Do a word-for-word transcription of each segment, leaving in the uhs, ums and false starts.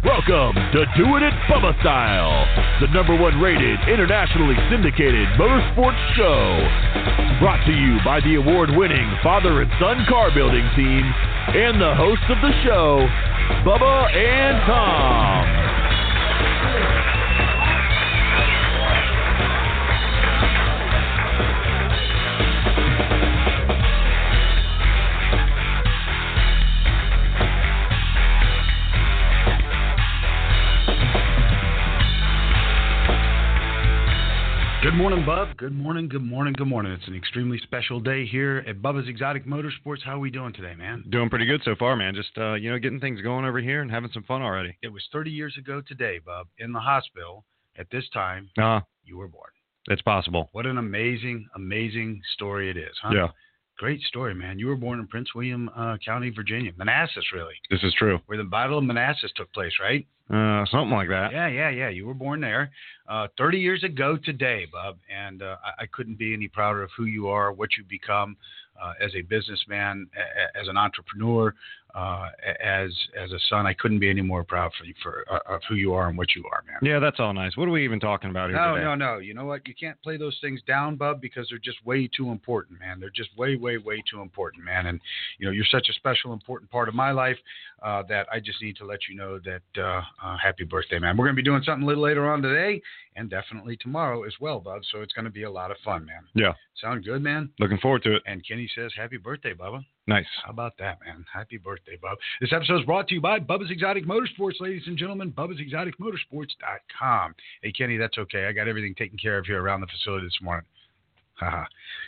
Welcome to Doing It Bubba Style, the number one rated, internationally syndicated motorsports show. Brought to you by the award-winning Father and Son Car Building Team and the hosts of the show, Bubba and Tom. Good morning, Bub. Good morning, good morning, good morning. It's an extremely special day here at Bubba's Exotic Motorsports. How are we doing today, man? Doing pretty good so far, man. Just, uh, you know, getting things going over here and having some fun already. It was thirty years ago today, Bub, in the hospital. At this time, uh, you were born. It's possible. What an amazing, amazing story it is, huh? Yeah. Great story, man. You were born in Prince William uh, County, Virginia. Manassas, really. This is true. Where the Battle of Manassas took place, right? Uh, something like that. Yeah, yeah, yeah. You were born there uh, thirty years ago today, Bub, and uh, I, I couldn't be any prouder of who you are, what you've become uh, as a businessman, a, as an entrepreneur, uh, as as a son. I couldn't be any more proud for you for uh, of who you are and what you are, man. Yeah, that's all nice. What are we even talking about here no, today? No, no, no. You know what? You can't play those things down, Bub, because they're just way too important, man. They're just way, way, way too important, man. And, you know, you're such a special, important part of my life uh, that I just need to let you know that uh, uh, happy birthday, man. We're going to be doing something a little later on today and definitely tomorrow as well, Bub. So it's going to be a lot of fun, man. Yeah. Sound good, man? Looking forward to it. And Kenny says, happy birthday, Bubba. Nice. How about that, man? Happy birthday, Bub. This episode is brought to you by Bubba's Exotic Motorsports, ladies and gentlemen, Bubba's Exotic Motorsports dot com. Hey, Kenny, that's okay. I got everything taken care of here around the facility this morning. Haha.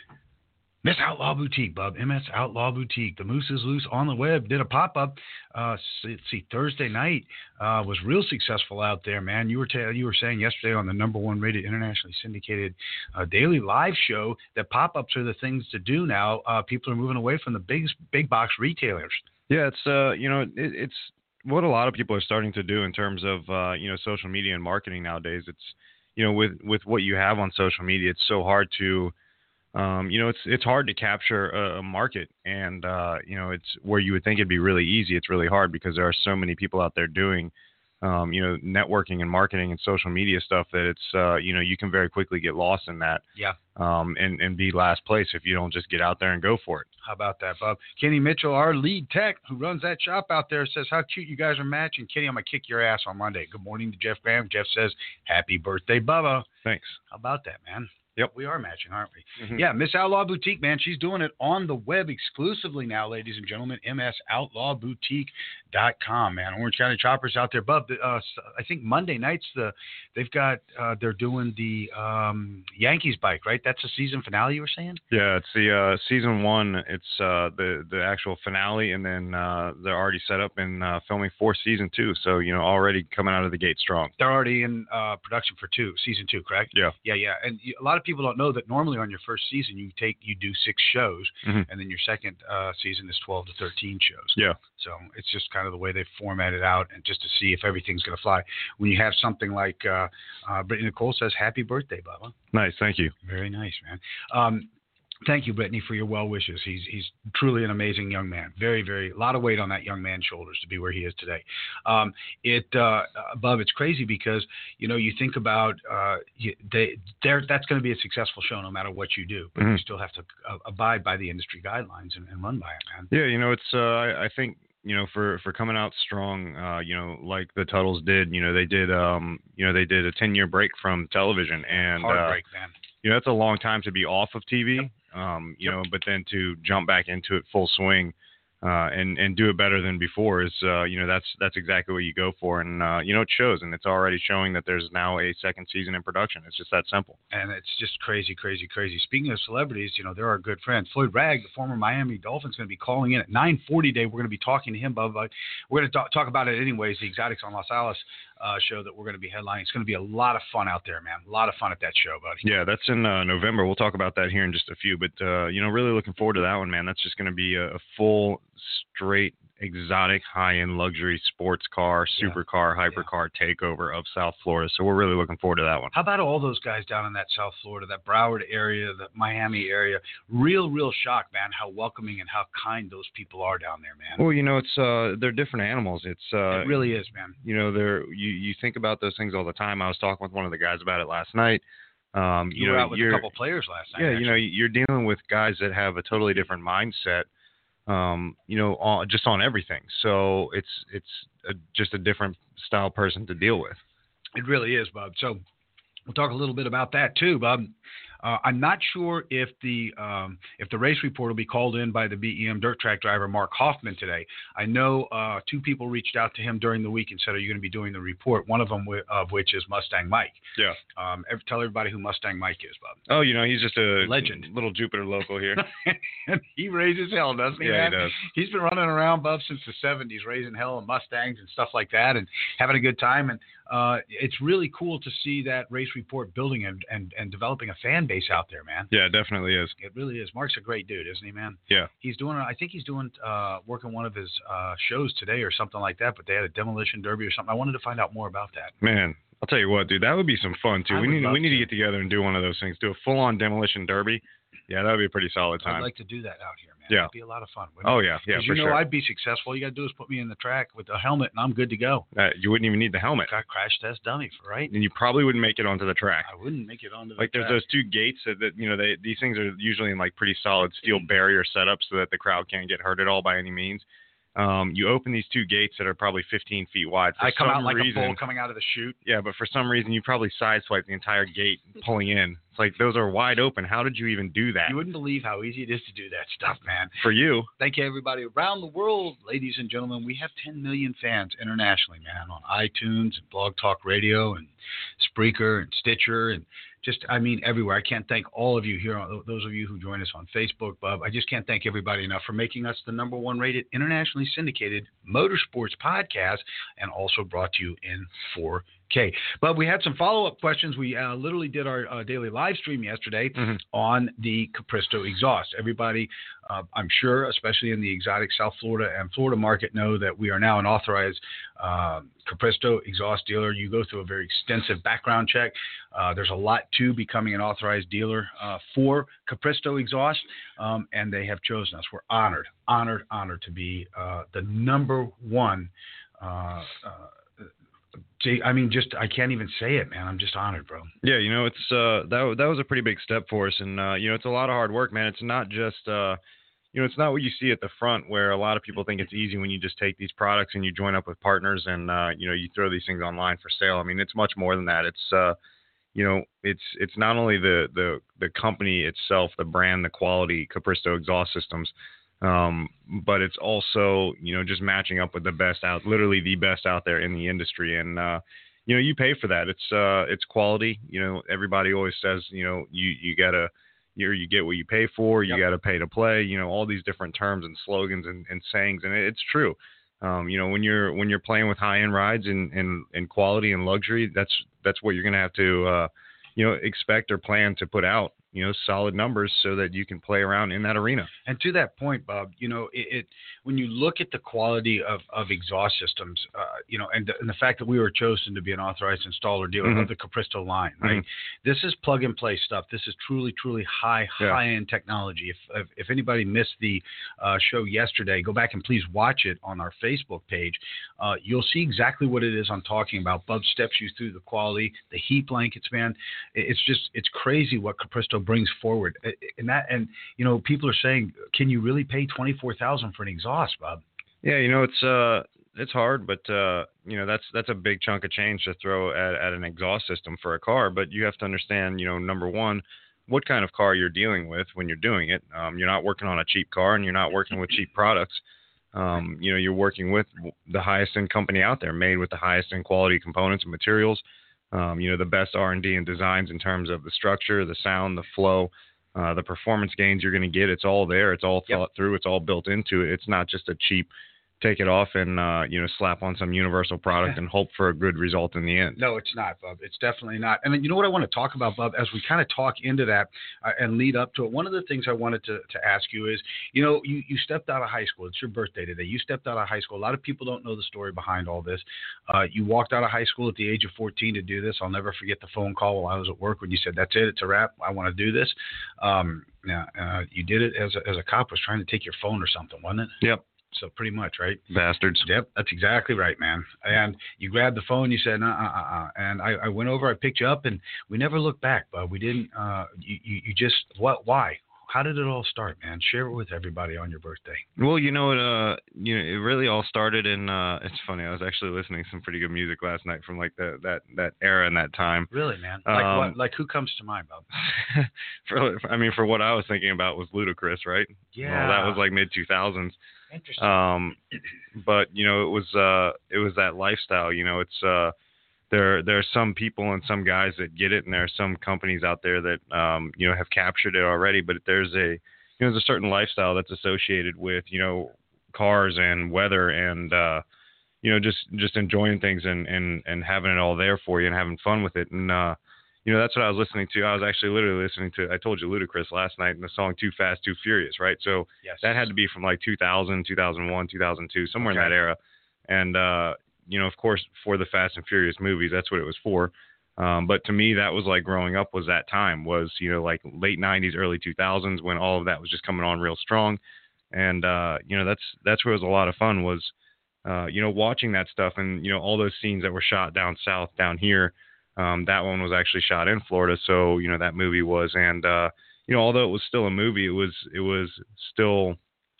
Miss Outlaw Boutique, Bub. M S Outlaw Boutique. The Moose is Loose on the web. Did a pop-up, uh, let's see, Thursday night. Uh, was real successful out there, man. You were ta- you were saying yesterday on the number one rated internationally syndicated uh, daily live show that pop-ups are the things to do now. Uh, people are moving away from the big, big box retailers. Yeah, it's, uh, you know, it, it's what a lot of people are starting to do in terms of, uh, you know, social media and marketing nowadays. It's, you know, with, with what you have on social media, it's so hard to, Um, you know, it's it's hard to capture a, a market, and uh, you know, it's where you would think it'd be really easy. It's really hard because there are so many people out there doing, um, you know, networking and marketing and social media stuff that it's, uh, you know, you can very quickly get lost in that. Yeah. Um, and and be last place if you don't just get out there and go for it. How about that, Bob? Kenny Mitchell, our lead tech who runs that shop out there, says how cute you guys are matching. Kenny, I'm gonna kick your ass on Monday. Good morning to Jeff Graham. Jeff says happy birthday, Bubba. Thanks. How about that, man? Yep. We are matching, aren't we? Mm-hmm. Yeah, Miss Outlaw Boutique, man. She's doing it on the web exclusively now, ladies and gentlemen. M S Outlaw Boutique dot com, man. Orange County Choppers out there. Bub, uh, I think Monday nights, the they've got, uh, they're doing the um, Yankees bike, right? That's the season finale you were saying? Yeah, it's the uh, season one. It's uh, the, the actual finale, and then uh, they're already set up in uh, filming for season two. So, you know, already coming out of the gate strong. They're already in uh, production for two, season two, correct? Yeah. Yeah, yeah. And a lot of people don't know that normally on your first season you take you do six shows, mm-hmm. and then your second uh, season is twelve to thirteen shows. Yeah. So it's just kind of the way they formatted out, and just to see if everything's going to fly. When you have something like uh, uh, Brittany Nicole says, "Happy birthday, Bubba." Nice, thank you. Very nice, man. Um, Thank you, Brittany, for your well wishes. He's he's truly an amazing young man. Very, very, a lot of weight on that young man's shoulders to be where he is today. Um, it, uh, Bub, it's crazy because, you know, you think about uh, you, they, that's going to be a successful show no matter what you do, but mm-hmm. you still have to uh, abide by the industry guidelines and, and run by it, man. Yeah, you know, it's, uh, I, I think, you know, for, for coming out strong, uh, you know, like the Tuttles did, you know, they did, um, you know, they did a ten year break from television, and, Hard uh, break, man. You know, that's a long time to be off of T V. Yep. Um, you yep. know, but then to jump back into it full swing, uh, and, and do it better than before is, uh, you know, that's, that's exactly what you go for. And, uh, you know, it shows, and it's already showing that there's now a second season in production. It's just that simple. And it's just crazy, crazy, crazy. Speaking of celebrities, you know, there are good friends. Floyd Ragg, the former Miami Dolphins, going to be calling in at nine forty today. We're going to be talking to him, Bubba. We're going to talk, talk about it anyways, the Exotics on Los Alice uh, show that we're going to be headlining. It's going to be a lot of fun out there, man. A lot of fun at that show, buddy. Yeah, that's in uh, November. We'll talk about that here in just a few. But, uh, you know, really looking forward to that one, man. That's just going to be a, a full, straight exotic, high-end luxury sports car, supercar, yeah. hypercar yeah. takeover of South Florida. So we're really looking forward to that one. How about all those guys down in that South Florida, that Broward area, the Miami area? Real, real shock, man, how welcoming and how kind those people are down there, man. Well, you know, it's uh, they're different animals. It's uh, it really is, man. You know, they're you, you think about those things all the time. I was talking with one of the guys about it last night. Um, you, you were know, out with a couple players last night. Yeah, actually. you know, you're dealing with guys that have a totally different mindset. Um, you know, on, just on everything. So it's it's a, just a different style person to deal with. It really is, Bub. So we'll talk a little bit about that too, Bub. Uh, I'm not sure if the um, if the race report will be called in by the B E M dirt track driver Mark Hoffman today. I know uh, two people reached out to him during the week and said, "Are you going to be doing the report?" One of them w- of which is Mustang Mike. Yeah. Um, every, tell everybody who Mustang Mike is, Bub. Oh, you know, he's just a legend, little Jupiter local here. And he raises hell, doesn't he? Yeah, man? he does. He's been running around, Bub, since the seventies, raising hell and Mustangs and stuff like that, and having a good time. And uh, it's really cool to see that race report building and, and and developing a fan base out there, man. Yeah, it definitely is. It really is. Mark's a great dude, isn't he, man? Yeah. He's doing, I think he's doing, uh, working one of his uh, shows today or something like that, but they had a demolition derby or something. I wanted to find out more about that. Man, I'll tell you what, dude, that would be some fun, too. I we would need love we need to. to get together and do one of those things. Do a full-on demolition derby. Yeah, that would be a pretty solid time. I'd like to do that out here, man. Yeah. It'd be a lot of fun. Wouldn't Oh, it? yeah. Yeah, Because for you know sure. I'd be successful. All you got to do is put me in the track with a helmet, and I'm good to go. Uh, you wouldn't even need the helmet. Got crash test dummy, right? And you probably wouldn't make it onto the track. I wouldn't make it onto the Like track. there's those two gates that, that you know they these things are usually in like pretty solid steel barrier setups so that the crowd can't get hurt at all by any means. Um, you open these two gates that are probably fifteen feet wide. For I come some out like reason, a bull coming out of the chute. Yeah, but for some reason you probably sideswipe the entire gate pulling in. It's like those are wide open. How did you even do that? You wouldn't believe how easy it is to do that stuff, man. For you. Thank you, everybody around the world, ladies and gentlemen. We have ten million fans internationally, man, on iTunes and Blog Talk Radio and Spreaker and Stitcher and just, I mean, everywhere. I can't thank all of you here, those of you who join us on Facebook, Bub. I just can't thank everybody enough for making us the number one rated, internationally syndicated motorsports podcast, and also brought to you in four K. But we had some follow-up questions. We uh, literally did our uh, daily live stream yesterday mm-hmm. on the Capristo exhaust. Everybody, uh, I'm sure, especially in the exotic South Florida and Florida market, know that we are now an authorized uh, Capristo exhaust dealer. You go through a very extensive background check. Uh, there's a lot to becoming an authorized dealer uh, for Capristo exhaust, um, and they have chosen us. We're honored, honored, honored to be uh, the number one uh, uh, See, I mean, just I can't even say it, man. I'm just honored, bro. Yeah, you know, it's uh, that that was a pretty big step for us, and uh, you know, it's a lot of hard work, man. It's not just uh, you know, it's not what you see at the front, where a lot of people think it's easy when you just take these products and you join up with partners and uh, you know, you throw these things online for sale. I mean, it's much more than that. It's uh, you know, it's it's not only the the the company itself, the brand, the quality, Capristo Exhaust Systems. Um, but it's also, you know, just matching up with the best out, literally the best out there in the industry. And, uh, you know, you pay for that. It's, uh, it's quality. You know, everybody always says, you know, you, you gotta, you you get what you pay for, you yep. gotta pay to play, you know, all these different terms and slogans and, and sayings. And it's true. Um, you know, when you're, when you're playing with high end rides and, and, and quality and luxury, that's, that's what you're going to have to, uh, you know, expect or plan to put out, you know, solid numbers so that you can play around in that arena. And to that point, Bob, you know, it, it when you look at the quality of, of exhaust systems, uh, you know, and the, and the fact that we were chosen to be an authorized installer dealer mm-hmm. of the Capristo line, right? Mm-hmm. This is plug and play stuff. This is truly, truly high, yeah. high end technology. If, if if anybody missed the uh, show yesterday, go back and please watch it on our Facebook page. Uh, you'll see exactly what it is I'm talking about. Bub steps you through the quality, the heat blankets, man. It's just, it's crazy what Capristo brings forward. And that, and, you know, people are saying, can you really pay twenty-four thousand dollars for an exhaust, Bob? Yeah. You know, it's, uh, it's hard, but, uh, you know, that's, that's a big chunk of change to throw at, at an exhaust system for a car. But you have to understand, you know, number one, what kind of car you're dealing with when you're doing it. Um, you're not working on a cheap car and you're not working with cheap products. Um, you know, you're working with the highest end company out there, made with the highest end quality components and materials. Um, you know, the best R and D and designs in terms of the structure, the sound, the flow, uh, the performance gains you're going to get. It's all there. It's all thought yep. through. It's all built into it. It's not just a cheap, take it off and uh, you know, slap on some universal product and hope for a good result in the end. No, it's not, Bub. It's definitely not. And then, you know what I want to talk about, Bub, as we kind of talk into that uh, and lead up to it. One of the things I wanted to, to ask you is, you know, you, you stepped out of high school. It's your birthday today. You stepped out of high school. A lot of people don't know the story behind all this. Uh, you walked out of high school at the age of fourteen to do this. I'll never forget the phone call while I was at work when you said, that's it. It's a wrap. I want to do this. Um, now, uh, you did it as a, as a cop was trying to take your phone or something, wasn't it? Yep. So pretty much, right? Bastards. Yep, that's exactly right, man. And you grabbed the phone, you said, uh, uh, uh, and I, I went over, I picked you up, and we never looked back, but we didn't, uh, you, you, you just, what, why? How did it all start, man? Share it with everybody on your birthday. Well, you know, it, uh, you know, it really all started in, uh, it's funny, I was actually listening to some pretty good music last night from like the, that, that era and that time. Really, man? Like um, what, like who comes to mind, Bob? for, I mean, for what I was thinking about was Ludacris, right? Yeah. Well, that was like mid two thousands. Interesting. Um, but you know, it was uh, it was that lifestyle. You know, it's uh, there there are some people and some guys that get it, and there are some companies out there that um, you know, have captured it already. But there's a you know, there's a certain lifestyle that's associated with, you know, cars and weather and uh, you know, just just enjoying things and and and having it all there for you and having fun with it. And uh, you know, that's what I was listening to. I was actually literally listening to, I told you, Ludacris last night in the song Too Fast, Too Furious, right? So yes. That had to be from like two thousand, two thousand one, two thousand two, somewhere okay. in that era. And, uh, you know, of course, for the Fast and Furious movies, that's what it was for. Um, but to me, that was like growing up was that time was, you know, like late nineties, early two thousands when all of that was just coming on real strong. And, uh, you know, that's that's where it was a lot of fun was, uh, you know, watching that stuff and, you know, all those scenes that were shot down south, down here. Um, that one was actually shot in Florida, so you know that movie was, and uh, you know, although it was still a movie, it was it was still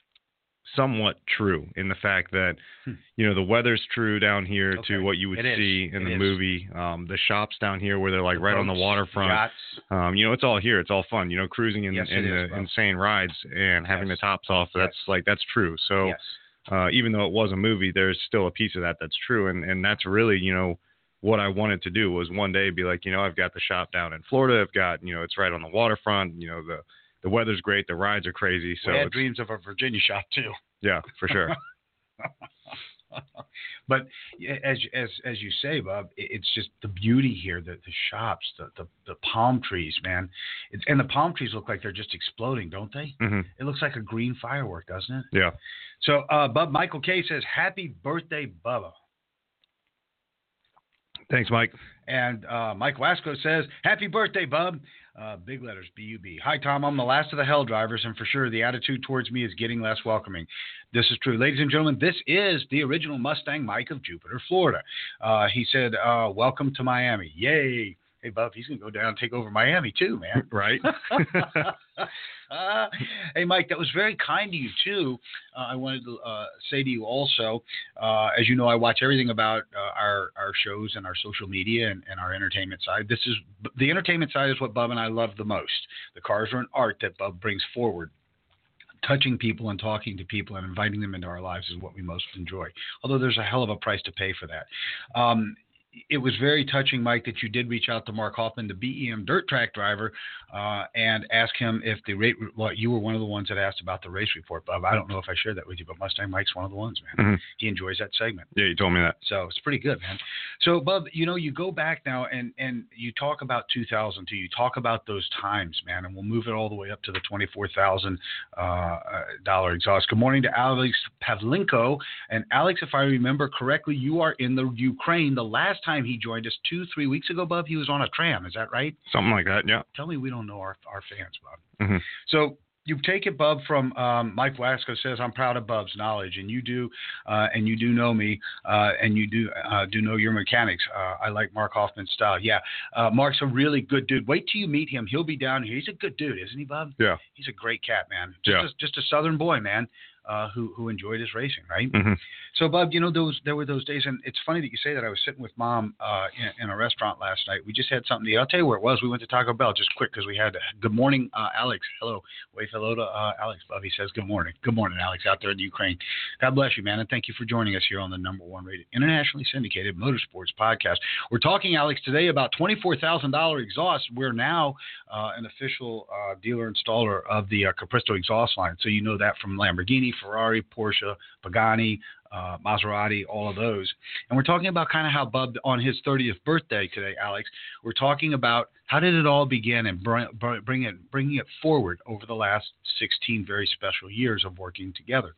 somewhat true in the fact that hmm. you know the weather's true down here okay. to what you would it see is. in it the is. movie. Um, the shops down here where they're like the right boats, on the waterfront. Um, you know, it's all here. It's all fun. You know, cruising in, yes, in the is, insane rides and having yes. the tops off. Yes. That's like that's true. So yes. uh, even though it was a movie, there's still a piece of that that's true, and and that's really you know. what I wanted to do was one day be like, you know, I've got the shop down in Florida. I've got, you know, it's right on the waterfront. You know, the, the weather's great. The rides are crazy. So we had it's, dreams of a Virginia shop too. Yeah, for sure. But as as as you say, Bob, it's just the beauty here, the the shops, the the, the palm trees, man. It's, and the palm trees look like they're just exploding, don't they? Mm-hmm. It looks like a green firework, doesn't it? Yeah. So, uh, Bub, Michael K says, "Happy birthday, Bubba." Thanks, Mike. And uh, Mike Wasco says, happy birthday, Bub. Uh, big letters, B U B. Hi, Tom. I'm the last of the hell drivers, and for sure the attitude towards me is getting less welcoming. This is true. Ladies and gentlemen, this is the original Mustang Mike of Jupiter, Florida. Uh, he said, uh, welcome to Miami. Yay. Hey, Bub, he's going to go down and take over Miami too, man. Right. uh, hey, Mike, that was very kind of you, too. Uh, I wanted to uh, say to you also, uh, as you know, I watch everything about uh, our, our shows and our social media and, and our entertainment side. This is the entertainment side is what Bub and I love the most. The cars are an art that Bub brings forward. Touching people and talking to people and inviting them into our lives is what we most enjoy, although there's a hell of a price to pay for that. Um, It was very touching, Mike, that you did reach out to Mark Hoffman, the B E M dirt track driver, uh, and ask him if the rate. Well, you were one of the ones that asked about the race report, Bob. I don't know if I shared that with you, but Mustang Mike's one of the ones, man. Mm-hmm. He enjoys that segment. Yeah, you told me that. So it's pretty good, man. So, Bub, you know, you go back now and, and you talk about two thousand two. You talk about those times, man, and we'll move it all the way up to the twenty-four thousand dollars uh, exhaust. Good morning to Alex Pavlenko. And Alex, if I remember correctly, you are in the Ukraine. The last time he joined us two, three weeks ago, Bub, he was on a tram. Is that right? Something like that, yeah. Tell me we don't know our, our fans, Bub. Mm-hmm. So you take it, Bub, from um, Mike Wasco says, I'm proud of Bub's knowledge, and you do, uh, and you do know me, uh, and you do uh, do know your mechanics. Uh, I like Mark Hoffman's style. Yeah, uh, Mark's a really good dude. Wait till you meet him. He'll be down here. He's a good dude, isn't he, Bub? Yeah. He's a great cat, man. Just, yeah. a, just a Southern boy, man. Uh, who who enjoyed his racing, right? Mm-hmm. So, Bub, you know, those there were those days, and it's funny that you say that. I was sitting with Mom uh, in, in a restaurant last night. We just had something to eat. I'll tell you where it was. We went to Taco Bell just quick because we had. Good morning, uh, Alex. Hello. Wave hello to uh, Alex, Bub. He says good morning. Good morning, Alex, out there in the Ukraine. God bless you, man, and thank you for joining us here on the number one rated, internationally syndicated motorsports podcast. We're talking, Alex, today about twenty-four thousand dollars exhaust. We're now uh, an official uh, dealer installer of the uh, Capristo exhaust line. So you know that from Lamborghini, Ferrari, Porsche, Pagani, uh, Maserati, all of those. And we're talking about kind of how Bub, on his thirtieth birthday today, Alex, we're talking about how did it all begin and bring, bring it, bringing it forward over the last sixteen very special years of working together.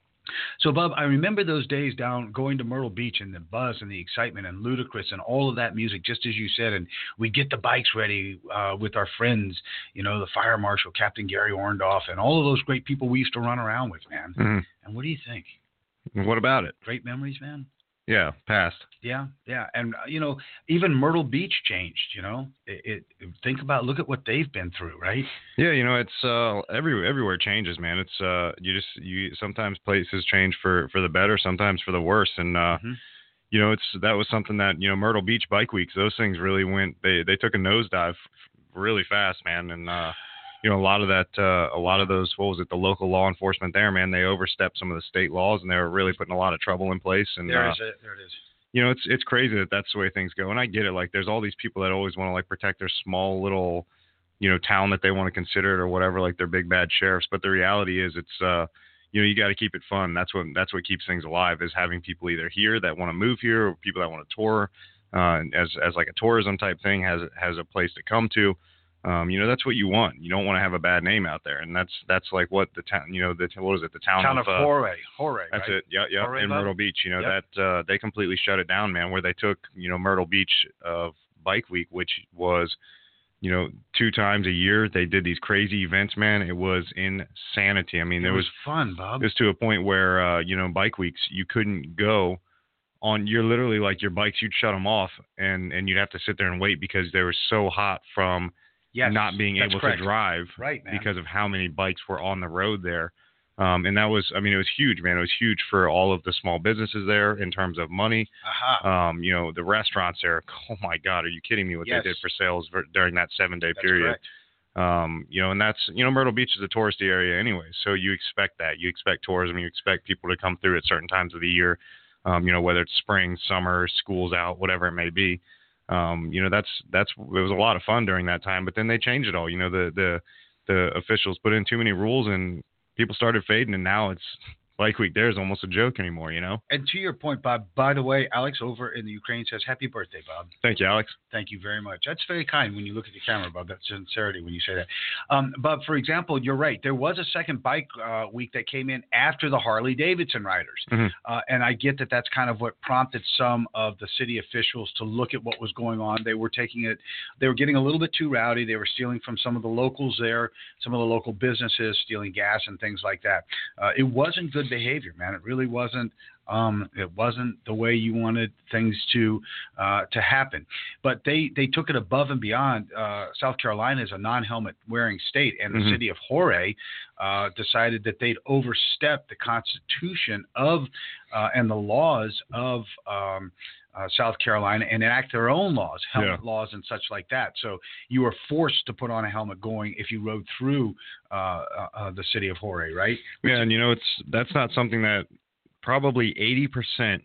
So, Bub, I remember those days down going to Myrtle Beach and the buzz and the excitement and Ludacris and all of that music, just as you said. And we'd get the bikes ready uh, with our friends, you know, the fire marshal, Captain Gary Orndorff, and all of those great people we used to run around with, man. Mm-hmm. And what do you think? What about it? Great memories, man. Yeah, past. Yeah, yeah. And, uh, you know, even Myrtle Beach changed, you know. It, it think about, look at what they've been through, right? Yeah, you know, it's uh, every, everywhere changes, man. It's uh, you just, you sometimes places change for, for the better, sometimes for the worse. And, uh, mm-hmm. you know, it's that was something that, you know, Myrtle Beach Bike Weeks, those things really went, they, they took a nosedive really fast, man. And, uh, you know, a lot of that, uh, a lot of those, what was it, the local law enforcement there, man, they overstepped some of the state laws and they were really putting a lot of trouble in place. And there, uh, is it. there it is. You know, it's it's crazy that that's the way things go. And I get it. Like, there's all these people that always want to, like, protect their small little, you know, town that they want to consider it or whatever, like their big bad sheriffs. But the reality is it's, uh, you know, you got to keep it fun. That's what that's what keeps things alive, is having people either here that want to move here or people that want to tour uh, as as like a tourism type thing, has has a place to come to. Um, you know, that's what you want. You don't want to have a bad name out there, and that's that's like what the town, you know, the what is it, the town, town of, of uh, Horry, Horry. That's right? it. Yeah, yeah. Horry, in Bub? Myrtle Beach, you know, Yep. that uh, they completely shut it down, man. Where they took, you know, Myrtle Beach of Bike Week, which was, you know, two times a year. They did these crazy events, man. It was insanity. I mean, it there was, was fun, Bob. It was to a point where, uh, you know, Bike Weeks, you couldn't go on. You're literally like your bikes, you'd shut them off, and and you'd have to sit there and wait because they were so hot from. Yes, not being able correct. to drive right, man. because of how many bikes were on the road there. Um, and that was, I mean, it was huge, man. It was huge for all of the small businesses there in terms of money. Uh-huh. Um, you know, the restaurants there, oh my God, are you kidding me what yes. they did for sales for, during that seven day that's period? Correct. Um, you know, and that's, you know, Myrtle Beach is a touristy area anyway. So you expect that. You expect tourism. You expect people to come through at certain times of the year, um, you know, whether it's spring, summer, school's out, whatever it may be. Um, you know, that's, that's, it was a lot of fun during that time, but then they changed it all. You know, the, the, the officials put in too many rules and people started fading, and now it's Bike Week there is almost a joke anymore, you know? And to your point, Bob, by the way, Alex over in the Ukraine says, happy birthday, Bob. Thank you, Alex. Thank you very much. That's very kind when you look at the camera, Bob. That's sincerity when you say that. Um, Bob, for example, you're right. There was a second bike uh, week that came in after the Harley Davidson riders. Mm-hmm. Uh, and I get that that's kind of what prompted some of the city officials to look at what was going on. They were taking it, they were getting a little bit too rowdy. They were stealing from some of the locals there, some of the local businesses, stealing gas and things like that. Uh, it wasn't good behavior, man. It really wasn't. Um, it wasn't the way you wanted things to uh, to happen. But they, they took it above and beyond. Uh, South Carolina is a non-helmet wearing state, and the mm-hmm. city of Horry uh, decided that they'd overstep the Constitution of uh, and the laws of um, uh, South Carolina and enact their own laws, helmet yeah. laws and such like that. So you were forced to put on a helmet going if you rode through uh, uh, uh, the city of Horry, right? Yeah, and you know, it's that's not something that probably eighty percent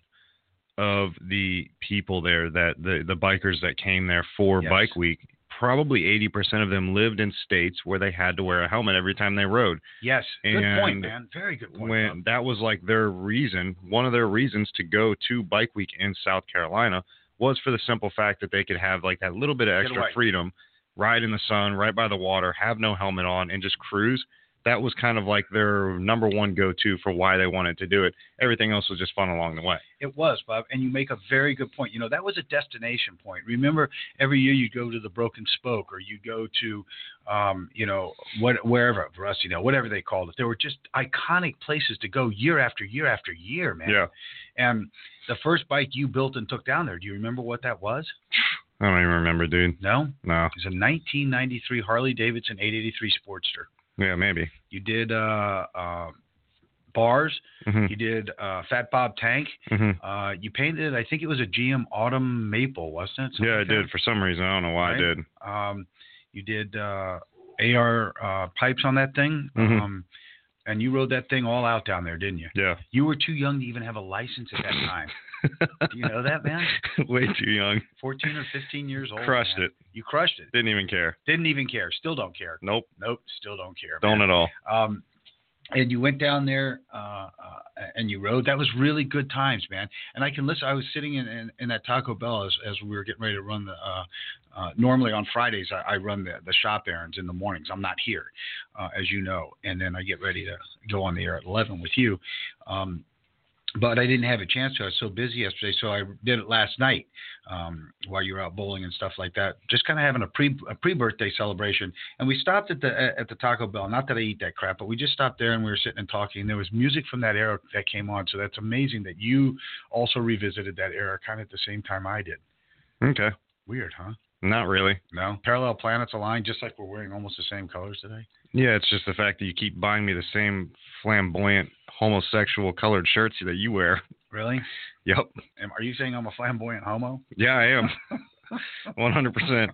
of the people there, that the, the bikers that came there for yes. Bike Week, probably eighty percent of them lived in states where they had to wear a helmet every time they rode. Yes, and good point, man. Very good point. When Bob. that was like their reason, one of their reasons to go to Bike Week in South Carolina was for the simple fact that they could have like that little bit of extra right. freedom, ride in the sun, right by the water, have no helmet on, and just cruise. That was kind of like their number one go-to for why they wanted to do it. Everything else was just fun along the way. It was, Bob, and you make a very good point. You know, that was a destination point. Remember, every year you'd go to the Broken Spoke, or you'd go to, um, you know, what, wherever, Rusty, you know, whatever they called it. There were just iconic places to go year after year after year, man. Yeah. And the first bike you built and took down there, do you remember what that was? I don't even remember, dude. No? No. It was a nineteen ninety-three Harley Davidson eight eighty-three Sportster. Yeah, maybe. You did uh, uh, bars. Mm-hmm. You did uh, Fat Bob tank. Mm-hmm. Uh, you painted, I think it was a G M Autumn Maple, wasn't it? Something yeah, I like did. that? For some reason, I don't know why right? I did. Um, you did uh, A R uh, pipes on that thing. Mm-hmm. Um, and you rode that thing all out down there, didn't you? Yeah. You were too young to even have a license at that time. Do you know that, man? Way too young. fourteen or fifteen years old. Crushed man. it. You crushed it. Didn't even care. Didn't even care. Still don't care. Nope. Nope. Still don't care. Don't man. at all. Um, and you went down there uh, uh, and you rode. That was really good times, man. And I can listen. I was sitting in, in, in that Taco Bell as, as we were getting ready to run the. Uh, uh, normally on Fridays I, I run the, the shop errands in the mornings. I'm not here, uh, as you know, and then I get ready to go on the air at eleven with you. Um, But I didn't have a chance to. I was so busy yesterday, so I did it last night um, while you were out bowling and stuff like that. Just kind of having a pre a pre birthday celebration, and we stopped at the at the Taco Bell. Not that I eat that crap, but we just stopped there and we were sitting and talking. And there was music from that era that came on. So that's amazing that you also revisited that era kind of at the same time I did. Okay. Weird, huh? Not really. No. Parallel planets align, just like we're wearing almost the same colors today. Yeah, it's just the fact that you keep buying me the same flamboyant homosexual colored shirts that you wear. Really? Yep. Am, are you saying I'm a flamboyant homo? Yeah, I am. one hundred percent.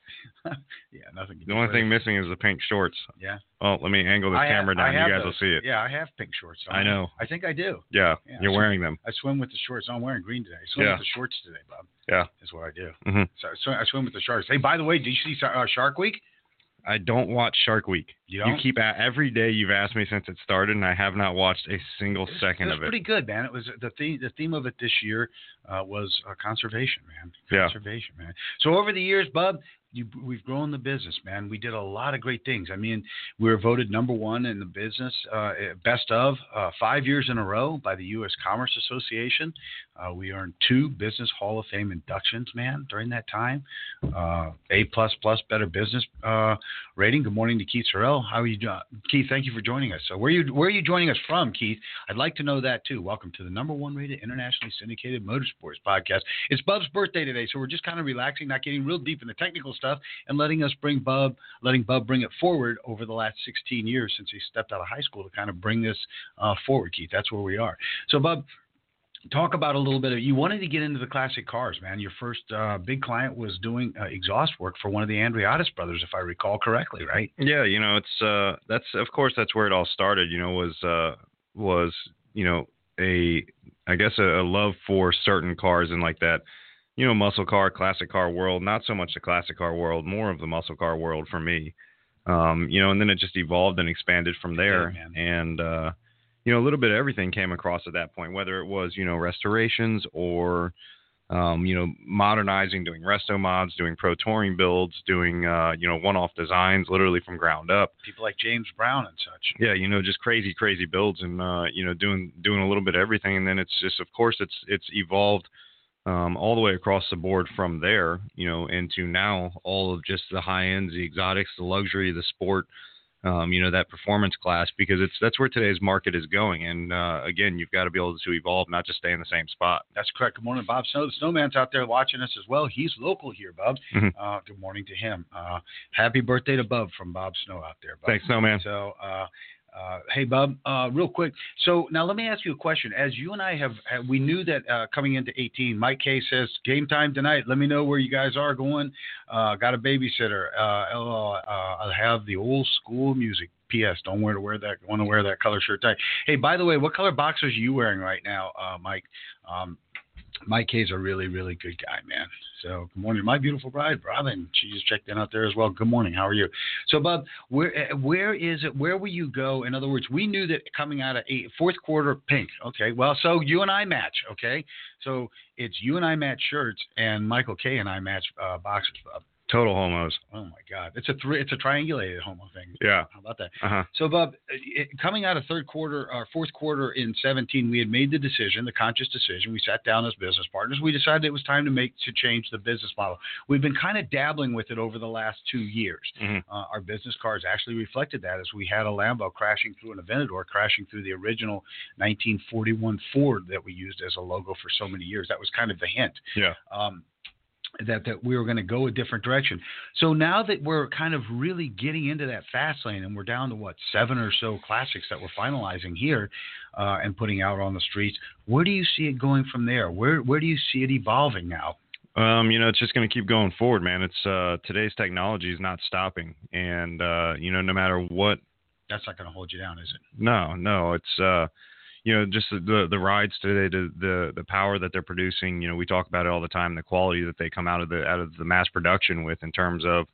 Yeah, nothing. The only thing missing is the pink shorts. Yeah. Oh, let me angle this I camera have, down. You guys those. will see it. Yeah, I have pink shorts. On. I know. I think I do. Yeah, yeah you're I wearing swim, them. I swim with the shorts. I'm wearing green today. I swim Yeah. with the shorts today, Bob. Yeah. That's what I do. Mm-hmm. So I swim, I swim with the sharks. Hey, by the way, did you see uh, Shark Week? I don't watch Shark Week. You don't? You keep at every day you've asked me since it started, and I have not watched a single It was, second it was of it. pretty good, man. It was the theme. The theme of it this year uh, was uh, conservation, man. Yeah. Conservation, man. So over the years, Bub, you, we've grown the business, man. We did a lot of great things. I mean, we were voted number one in the business, uh, best of, uh, five years in a row by the U S Commerce Association. Uh, we earned two Business Hall of Fame inductions, man, during that time. Uh, A plus plus Better Business uh, rating. Good morning to Keith Sorrell. How are you doing, Keith? Thank you for joining us. So where are you where are you joining us from, Keith? I'd like to know that too. Welcome to the number one rated internationally syndicated motorsports podcast. It's Bub's birthday today, so we're just kind of relaxing, not getting real deep in the technical stuff, and letting us bring Bub, letting Bub bring it forward over the last sixteen years since he stepped out of high school to kind of bring this uh, forward, Keith. That's where we are. So, Bub, talk about a little bit of, you wanted to get into the classic cars, man. Your first uh, big client was doing uh, exhaust work for one of the Andreatis brothers, if I recall correctly, right? Yeah, you know, it's uh, that's of course that's where it all started. You know, was uh, was you know a I guess a, a love for certain cars and like that, you know, muscle car, classic car world. Not so much the classic car world, more of the muscle car world for me. Um, you know, and then it just evolved and expanded from there, yeah, and uh, you know, a little bit of everything came across at that point, whether it was, you know, restorations or, um, you know, modernizing, doing resto mods, doing pro touring builds, doing, uh, you know, one-off designs, literally from ground up. People like James Brown and such. Yeah, you know, just crazy, crazy builds and, uh, you know, doing doing a little bit of everything. And then it's just, of course, it's it's evolved um, all the way across the board from there, you know, into now all of just the high ends, the exotics, the luxury, the sport. Um, you know, that performance class, because it's that's where today's market is going. And, uh, again, you've got to be able to evolve, not just stay in the same spot. That's correct. Good morning, Bob Snow. The Snowman's out there watching us as well. He's local here, Bob. Mm-hmm. Uh, good morning to him. Uh, happy birthday to Bub from Bob Snow out there, Bob. Thanks, Snowman. So, uh, uh, hey, Bub, uh, real quick. So now let me ask you a question. As you and I have, have we knew that uh, coming into eighteen, Mike K says, game time tonight. Let me know where you guys are going. Uh, got a babysitter. Uh, uh, I'll have the old school music. P S. Don't wear to wear that. Want to wear that color shirt tie. Hey, by the way, what color boxers are you wearing right now, uh, Mike? Um, Mike K's a really, really good guy, man. So good morning, my beautiful bride, Robin. She just checked in out there as well. Good morning. How are you? So, Bob, where where is it? Where will you go? In other words, we knew that coming out of eight, fourth quarter, pink. Okay, well, so you and I match. Okay, so it's you and I match shirts, and Michael K and I match uh, boxers, Bob. Total homos. Oh my God, it's a three, it's a triangulated homo thing. Yeah. How about that? Uh-huh. So, Bob, it, coming out of third quarter or fourth quarter in seventeen, we had made the decision, the conscious decision. We sat down as business partners. We decided it was time to make to change the business model. We've been kind of dabbling with it over the last two years. Mm-hmm. Uh, our business cards actually reflected that as we had a Lambo crashing through an Aventador, crashing through the original nineteen forty-one Ford that we used as a logo for so many years. That was kind of the hint. Yeah. Um, that, that we were going to go a different direction. So now that we're kind of really getting into that fast lane and we're down to, what, seven or so classics that we're finalizing here uh, and putting out on the streets, where do you see it going from there? Where where do you see it evolving now? Um, you know, it's just going to keep going forward, man. It's uh, today's technology is not stopping. And, uh, you know, no matter what. That's not going to hold you down, is it? No, no. It's, uh, you know, just the, the, the rides today, the, the, the power that they're producing, you know, we talk about it all the time, the quality that they come out of the, out of the mass production with in terms of,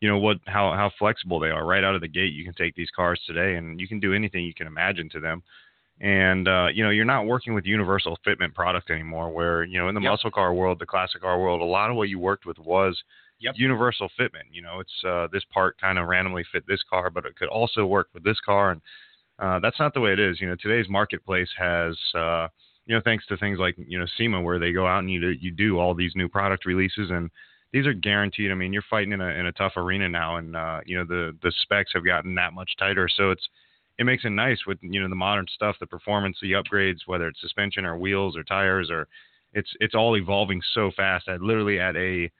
you know, what how how flexible they are. Right out of the gate, you can take these cars today, and you can do anything you can imagine to them. And uh, you know, you're not working with universal fitment product anymore. Where you know, in the yep. muscle car world, the classic car world, a lot of what you worked with was yep. universal fitment. You know, it's uh, this part kind of randomly fit this car, but it could also work with this car, and uh, that's not the way it is. You know, today's marketplace has uh, you know, thanks to things like you know SEMA, where they go out and you do, you do all these new product releases, and these are guaranteed. I mean, you're fighting in a in a tough arena now, and uh, you know the the specs have gotten that much tighter, so it's it makes it nice with, you know, the modern stuff, the performance, the upgrades, whether it's suspension or wheels or tires, or it's, it's all evolving so fast. I literally at a,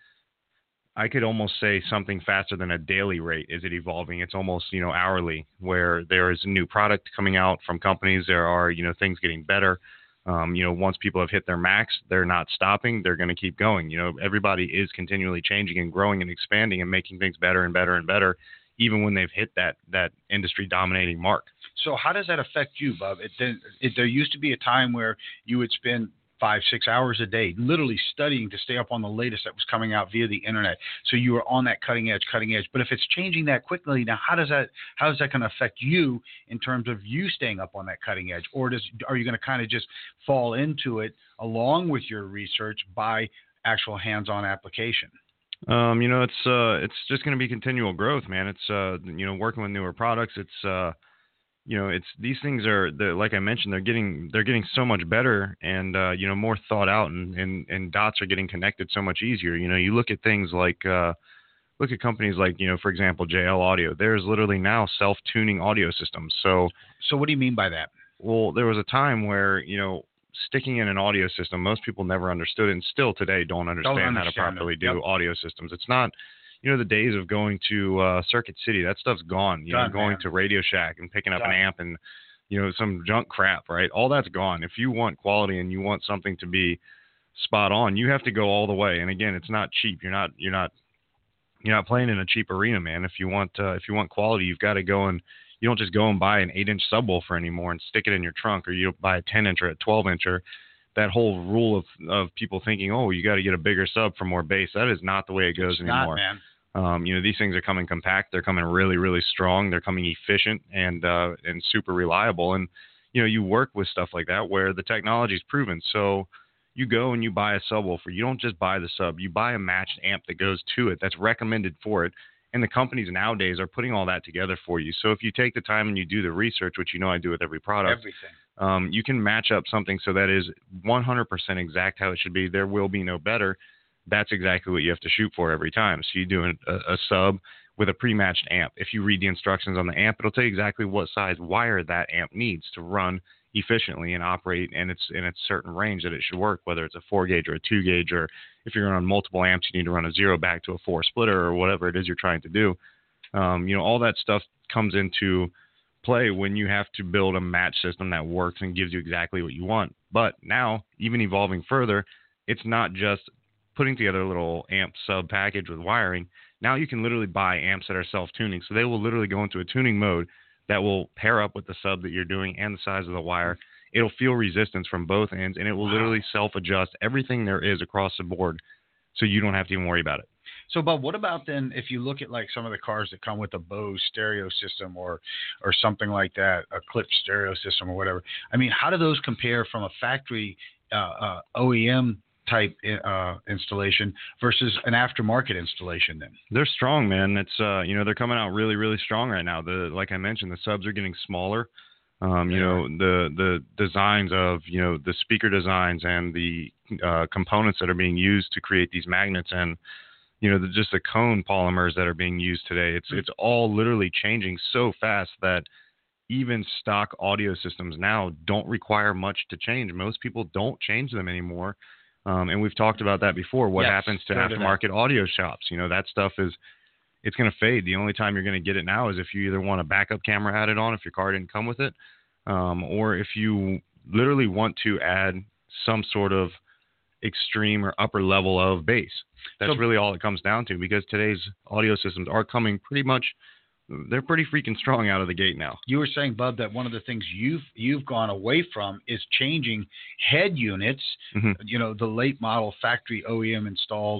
I could almost say something faster than a daily rate is it evolving. It's almost, you know, hourly, where there is a new product coming out from companies. There are, you know, things getting better. Um, you know, once people have hit their max, they're not stopping. They're going to keep going. You know, everybody is continually changing and growing and expanding and making things better and better and better, even when they've hit that that industry dominating mark. So how does that affect you, Bub? It, it, there used to be a time where you would spend five, six hours a day literally studying to stay up on the latest that was coming out via the internet. So you were on that cutting edge, cutting edge. But if it's changing that quickly, now how does that how is that going to affect you in terms of you staying up on that cutting edge? Or does are you going to kind of just fall into it along with your research by actual hands-on application? Um, you know, it's uh, it's just going to be continual growth, man. It's uh, you know, working with newer products. It's uh, you know, it's these things are, like I mentioned, they're getting they're getting so much better, and uh, you know, more thought out, and, and and dots are getting connected so much easier. You know, you look at things like uh, look at companies like, you know, for example, J L Audio. There's literally now self-tuning audio systems. So so what do you mean by that? Well, there was a time where, you know, sticking in an audio system, most people never understood it, and still today don't understand, don't understand how to properly it. do yep. audio systems. It's not, you know, the days of going to uh, Circuit City, that stuff's gone. You gone, know, going man. to Radio Shack and picking up gone. an amp and, you know, some junk crap, right? All that's gone. If you want quality and you want something to be spot on, you have to go all the way. And again, it's not cheap. You're not, you're not, you're not playing in a cheap arena, man. If you want, uh, if you want quality, you've got to go and, you don't just go and buy an eight-inch subwoofer anymore and stick it in your trunk, or you buy a ten-inch or a twelve-incher. That whole rule of, of people thinking, oh, you got to get a bigger sub for more bass, that is not the way it goes it's anymore. Not, man. Um, you know, these things are coming compact. They're coming really, really strong. They're coming efficient and uh, and super reliable. And, you know, you work with stuff like that where the technology is proven. So you go and you buy a subwoofer. You don't just buy the sub. You buy a matched amp that goes to it, that's recommended for it. And the companies nowadays are putting all that together for you. So if you take the time and you do the research, which you know I do with every product, everything, um, you can match up something so that is one hundred percent exact how it should be. There will be no better. That's exactly what you have to shoot for every time. So you do a, a sub with a pre-matched amp. If you read the instructions on the amp, it'll tell you exactly what size wire that amp needs to run efficiently and operate in its in its certain range that it should work, whether it's a four gauge or a two gauge, or if you're on multiple amps, you need to run a zero back to a four splitter, or whatever it is you're trying to do. Um, you know, all that stuff comes into play when you have to build a match system that works and gives you exactly what you want. But now, even evolving further, it's not just putting together a little amp sub package with wiring. Now you can literally buy amps that are self-tuning. So they will literally go into a tuning mode that will pair up with the sub that you're doing and the size of the wire. It'll feel resistance from both ends, and it will wow. literally self-adjust everything there is across the board, so you don't have to even worry about it. So, but what about then if you look at like some of the cars that come with a Bose stereo system or or something like that, a Klipsch stereo system or whatever? I mean, how do those compare from a factory uh, uh, O E M type uh, installation versus an aftermarket installation then? They're strong, man. It's uh, you know, they're coming out really, really strong right now. The like I mentioned, the subs are getting smaller. Um, you know, the the designs of, you know, the speaker designs and the uh, components that are being used to create these magnets, and, you know, the, just the cone polymers that are being used today. It's it's all literally changing so fast that even stock audio systems now don't require much to change. Most people don't change them anymore. Um, and we've talked about that before. What yes, happens to aftermarket audio shops? You know, that stuff is, it's going to fade. The only time you're going to get it now is if you either want a backup camera added on, if your car didn't come with it, um, or if you literally want to add some sort of extreme or upper level of bass. That's so, really all it comes down to, because today's audio systems are coming pretty much, they're pretty freaking strong out of the gate now. You were saying, Bub, that one of the things you've you've gone away from is changing head units, mm-hmm. you know, the late model factory O E M installed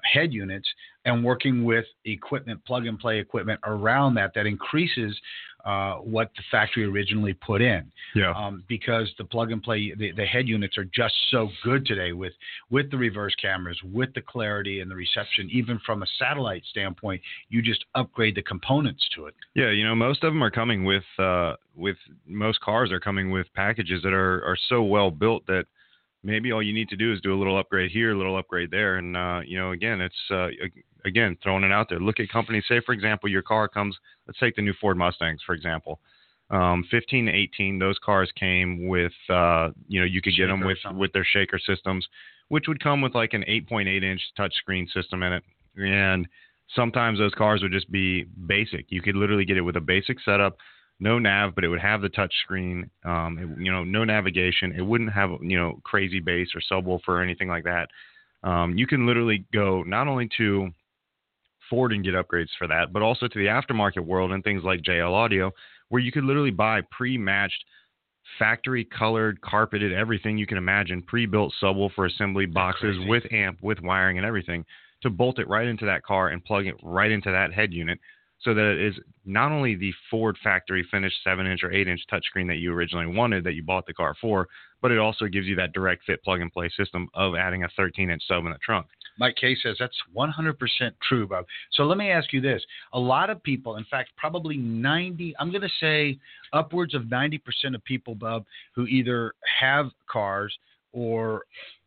head units and working with equipment, plug-and-play equipment around that that increases uh, what the factory originally put in. Yeah. Um, because the plug-and-play, the, the head units are just so good today with, with the reverse cameras, with the clarity and the reception. Even from a satellite standpoint, you just upgrade the components to it. Yeah, you know, most of them are coming with, uh, with most cars are coming with packages that are, are so well built that maybe all you need to do is do a little upgrade here, a little upgrade there. And, uh, you know, again, it's, uh, again, throwing it out there. Look at companies. Say, for example, your car comes, let's take the new Ford Mustangs, for example. Um, fifteen to eighteen, those cars came with, uh, you know, you could get them with, with their shaker systems, which would come with like an eight point eight inch touchscreen system in it. And sometimes those cars would just be basic. You could literally get it with a basic setup, no nav, but it would have the touch screen, um, it, you know, no navigation. It wouldn't have, you know, crazy bass or subwoofer or anything like that. Um, you can literally go not only to Ford and get upgrades for that, but also to the aftermarket world and things like J L Audio, where you could literally buy pre-matched, factory colored, carpeted, everything you can imagine, pre-built subwoofer assembly boxes with amp, with wiring and everything to bolt it right into that car and plug it right into that head unit. So that it is not only the Ford factory finished seven inch or eight inch touchscreen that you originally wanted, that you bought the car for, but it also gives you that direct fit plug and play system of adding a thirteen inch sub in the trunk. Mike K says that's one hundred percent true, Bob. So let me ask you this. A lot of people, in fact, probably ninety, I'm going to say upwards of ninety percent of people, Bob, who either have cars or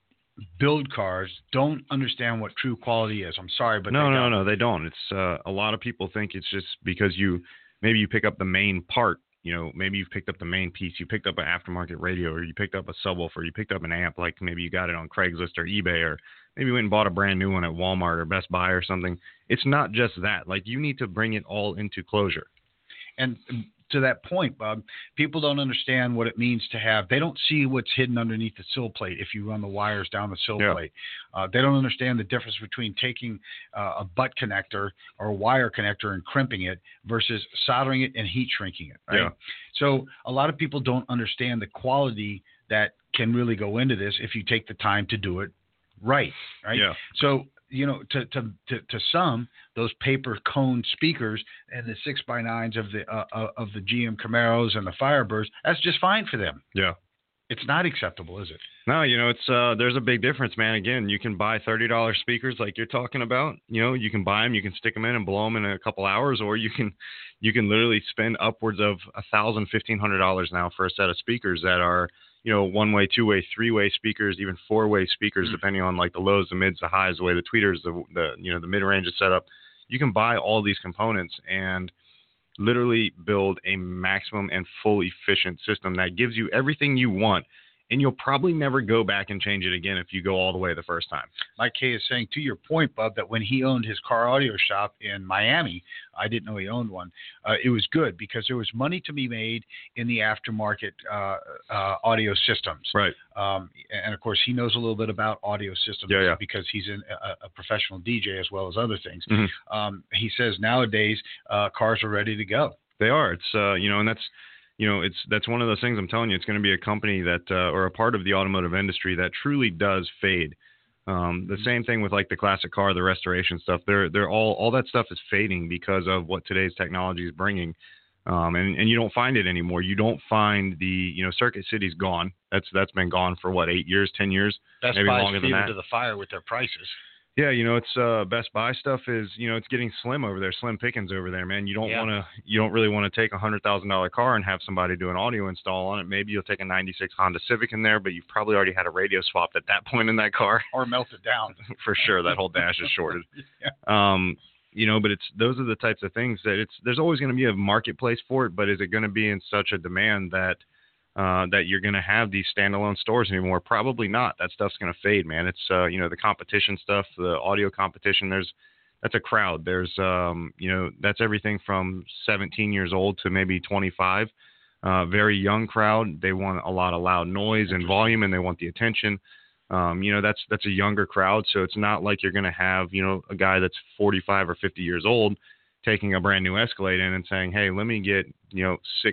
build cars don't understand what true quality is. I'm sorry, but no, they no, don't. no, they don't. It's uh, a lot of people think it's just because you maybe you pick up the main part. You know, maybe you've picked up the main piece. You picked up an aftermarket radio, or you picked up a subwoofer. You picked up an amp, like maybe you got it on Craigslist or eBay, or maybe you went and bought a brand new one at Walmart or Best Buy or something. It's not just that. Like, you need to bring it all into closure. And to that point, Bob, people don't understand what it means to have. They don't see what's hidden underneath the sill plate if you run the wires down the sill yeah. plate. Uh, they don't understand the difference between taking uh, a butt connector or a wire connector and crimping it versus soldering it and heat shrinking it. Right? Yeah. So a lot of people don't understand the quality that can really go into this if you take the time to do it right. Right. Yeah. So, you know, to, to, to, to some, those paper cone speakers and the six by nines of the, uh, of the G M Camaros and the Firebirds, that's just fine for them. Yeah. It's not acceptable, is it? No, you know, it's, uh, there's a big difference, man. Again, you can buy thirty dollar speakers like you're talking about, you know, you can buy them, you can stick them in and blow them in a couple hours, or you can, you can literally spend upwards of a thousand, fifteen hundred dollars now for a set of speakers that are, you know, one way, two way, three way speakers, even four way speakers, mm. depending on like the lows, the mids, the highs, the way the tweeters, the, the, you know, the mid range is set up. You can buy all these components and literally build a maximum and full efficient system that gives you everything you want. And you'll probably never go back and change it again if you go all the way the first time. Mike K is saying, to your point, Bub, that when he owned his car audio shop in Miami, I didn't know he owned one, uh, it was good because there was money to be made in the aftermarket uh, uh, audio systems. Right. Um, and, of course, he knows a little bit about audio systems yeah, yeah. because he's in a, a professional D J as well as other things. Mm-hmm. Um, he says nowadays uh, cars are ready to go. They are. It's, uh, you know, and that's, You know, it's that's one of those things. I'm telling you, it's going to be a company that uh, or a part of the automotive industry that truly does fade. Um, the same thing with like the classic car, the restoration stuff. They're they're all all that stuff is fading because of what today's technology is bringing, um, and and you don't find it anymore. You don't find the you know Circuit City's gone. That's that's been gone for what eight years, ten years, Best maybe Buy's longer than that. to the fire with their prices. Yeah, you know, it's uh, Best Buy stuff is, you know, it's getting slim over there, slim pickings over there, man. You don't yeah. want to, you don't really want to take a hundred thousand dollar car and have somebody do an audio install on it. Maybe you'll take a ninety-six Honda Civic in there, but you've probably already had a radio swapped at that point in that car, or melted down for sure. That whole dash is shorted. yeah. Um, you know, but it's those are the types of things that it's there's always going to be a marketplace for it, but is it going to be in such a demand that Uh, that you're going to have these standalone stores anymore? Probably not. That stuff's going to fade, man. It's, uh, you know, the competition stuff, the audio competition, there's, that's a crowd. There's, um, you know, that's everything from seventeen years old to maybe twenty-five, uh, very young crowd. They want a lot of loud noise and volume, and they want the attention. Um, you know, that's, that's a younger crowd. So it's not like you're going to have, you know, a guy that's forty-five or fifty years old taking a brand new Escalade in and saying, hey, let me get, you know, six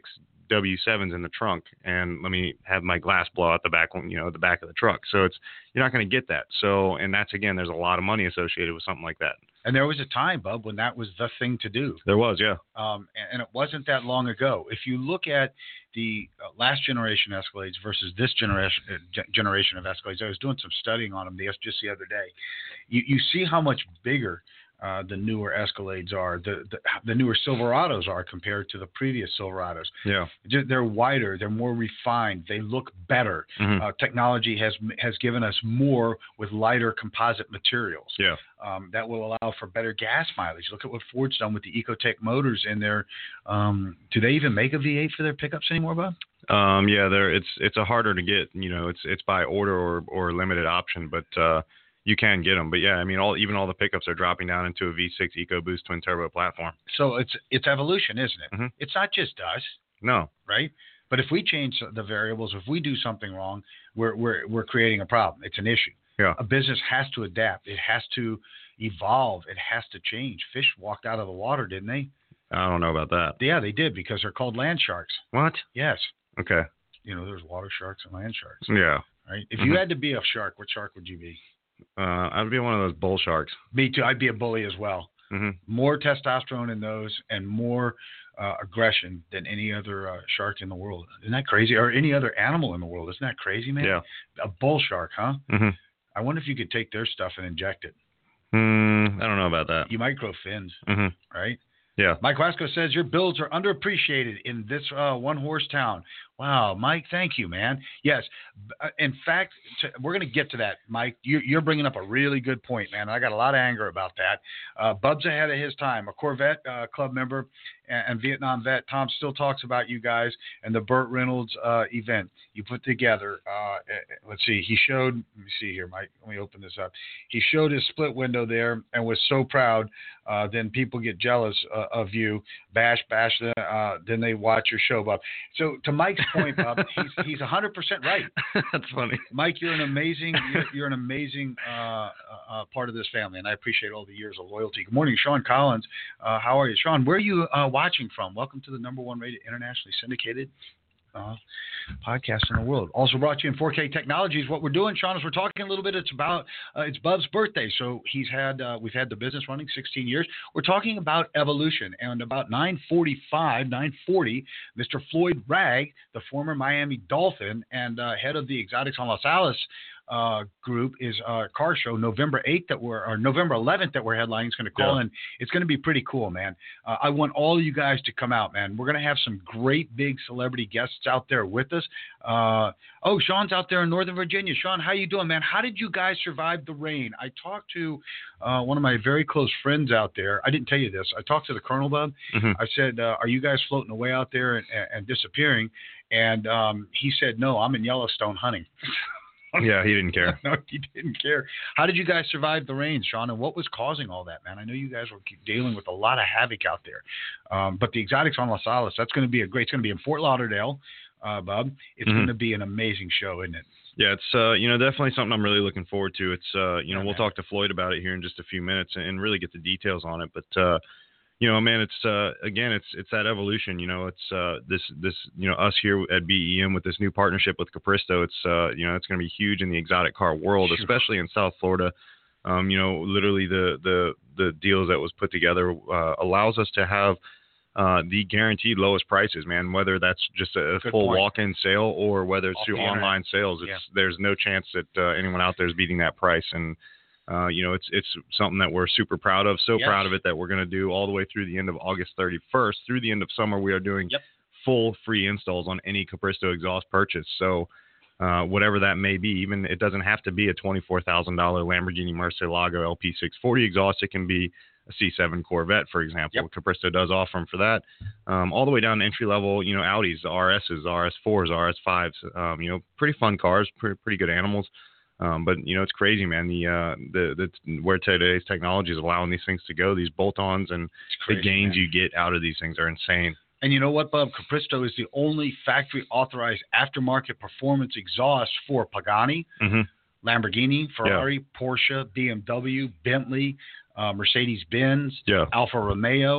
W sevens in the trunk and let me have my glass blow out the back, you know, the back of the truck. So it's, you're not going to get that. So, and that's, again, there's a lot of money associated with something like that. And there was a time, Bub, when that was the thing to do. There was, yeah. Um, and, and it wasn't that long ago. If you look at the uh, last generation Escalades versus this generation uh, ge- generation of Escalades, I was doing some studying on them the, just the other day. You, you see how much bigger uh, the newer Escalades are, the, the the newer Silverados are compared to the previous Silverados. Yeah, they're wider, they're more refined, they look better. Mm-hmm. Uh, technology has has given us more with lighter composite materials. Yeah, um, that will allow for better gas mileage. Look at what Ford's done with the Ecotec motors in their. Um, do they even make a V eight for their pickups anymore, Bob? Um, yeah, there it's it's a harder to get. You know, it's it's by order or or limited option, but. Uh, You can get them, but yeah, I mean, all even all the pickups are dropping down into a V six EcoBoost twin turbo platform. So it's it's evolution, isn't it? Mm-hmm. It's not just us. No, right? But if we change the variables, if we do something wrong, we're we're we're creating a problem. It's an issue. Yeah. A business has to adapt. It has to evolve. It has to change. Fish walked out of the water, didn't they? I don't know about that. Yeah, they did because they're called land sharks. What? Yes. Okay. You know, there's water sharks and land sharks. Yeah. Right. If Mm-hmm. you had to be a shark, what shark would you be? Uh, I'd be one of those bull sharks. Me too. I'd be a bully as well. Mm-hmm. More testosterone in those and more uh, aggression than any other uh, shark in the world. Isn't that crazy? Or any other animal in the world. Isn't that crazy, man? Yeah. A bull shark, huh? Mm-hmm. I wonder if you could take their stuff and inject it. Mm, I don't know about that. You might grow fins, Mm-hmm. right? Yeah. Mike Wasco says your builds are underappreciated in this uh, one-horse town. Wow, Mike, thank you, man. Yes, in fact, to, we're going to get to that, Mike. You, you're bringing up a really good point, man. I got a lot of anger about that. Uh, Bub's ahead of his time. A Corvette uh, club member and, and Vietnam vet, Tom, still talks about you guys and the Burt Reynolds uh, event you put together. Uh, let's see. He showed, let me see here, Mike. Let me open this up. He showed his split window there and was so proud. Uh, then people get jealous uh, of you. Bash, bash, uh, then they watch your show, Bob. So to Mike's point, Bob, he's he's one hundred percent right. That's funny. Mike, you're an amazing you're, you're an amazing uh, uh, part of this family, and I appreciate all the years of loyalty. Good morning, Sean Collins. Uh, how are you, Sean? Where are you uh, watching from? Welcome to the number one rated internationally syndicated uh, podcast in the world. Also brought to you in four K Technologies. What we're doing, Sean, is we're talking a little bit. It's about uh, it's Bub's birthday, so he's had uh, we've had the business running sixteen years. We're talking about evolution, and about nine forty-five, nine forty, Mister Floyd Ragg, the former Miami Dolphin and uh, head of the Exotics on Los Alice uh, group, is a car show November eighth that we're or November eleventh that we're headlining. Is going to call yeah. in. It's going to be pretty cool, man. Uh, I want all of you guys to come out, man. We're going to have some great big celebrity guests out there with us. Uh, oh, Sean's out there in Northern Virginia. Sean, how you doing, man? How did you guys survive the rain? I talked to uh, one of my very close friends out there. I didn't tell you this. I talked to the Colonel, Bub. Mm-hmm. I said, uh, are you guys floating away out there and, and, and disappearing? And um, he said, no, I'm in Yellowstone hunting. Yeah, he didn't care. No, he didn't care. How did you guys survive the rain, Sean? And what was causing all that, man? I know you guys were dealing with a lot of havoc out there. Um, but the Exotics on Los Alice, that's going to be a great. It's going to be in Fort Lauderdale, uh, Bub. It's mm-hmm. going to be an amazing show, isn't it? Yeah, it's uh, you know definitely something I'm really looking forward to. It's uh, you know yeah, we'll man. talk to Floyd about it here in just a few minutes and, and really get the details on it. But uh, you know, man, it's uh, again, it's it's that evolution. You know, it's uh, this this you know us here at B E M with this new partnership with Capristo. It's uh, you know it's going to be huge in the exotic car world, sure. especially in South Florida. Um, you know, literally the the the deals that was put together uh, allows us to have uh, the guaranteed lowest prices, man. Whether that's just a Good full point. walk-in sale or whether it's Off through the internet. online sales, it's Yeah. there's no chance that uh, anyone out there is beating that price. And Uh, you know, it's it's something that we're super proud of. So yes. proud of it that we're going to do all the way through the end of August thirty-first. Through the end of summer, we are doing yep. full free installs on any Capristo exhaust purchase. So uh, whatever that may be, even it doesn't have to be a twenty-four thousand dollars Lamborghini Murcielago L P six forty exhaust. It can be a C seven Corvette, for example. Yep. Capristo does offer them for that. Um, all the way down to entry level, you know, Audis, R S's, R S fours, R S fives. Um, you know, pretty fun cars, pretty, pretty good animals. Um, but you know, it's crazy, man. The, uh, the, the, where today's technology is allowing these things to go, these bolt-ons and crazy, the gains man. you get out of these things are insane. And you know what, Bub? Capristo is the only factory authorized aftermarket performance exhaust for Pagani, Mm-hmm. Lamborghini, Ferrari, yeah. Porsche, B M W, Bentley, uh, Mercedes-Benz, yeah. Alfa Romeo.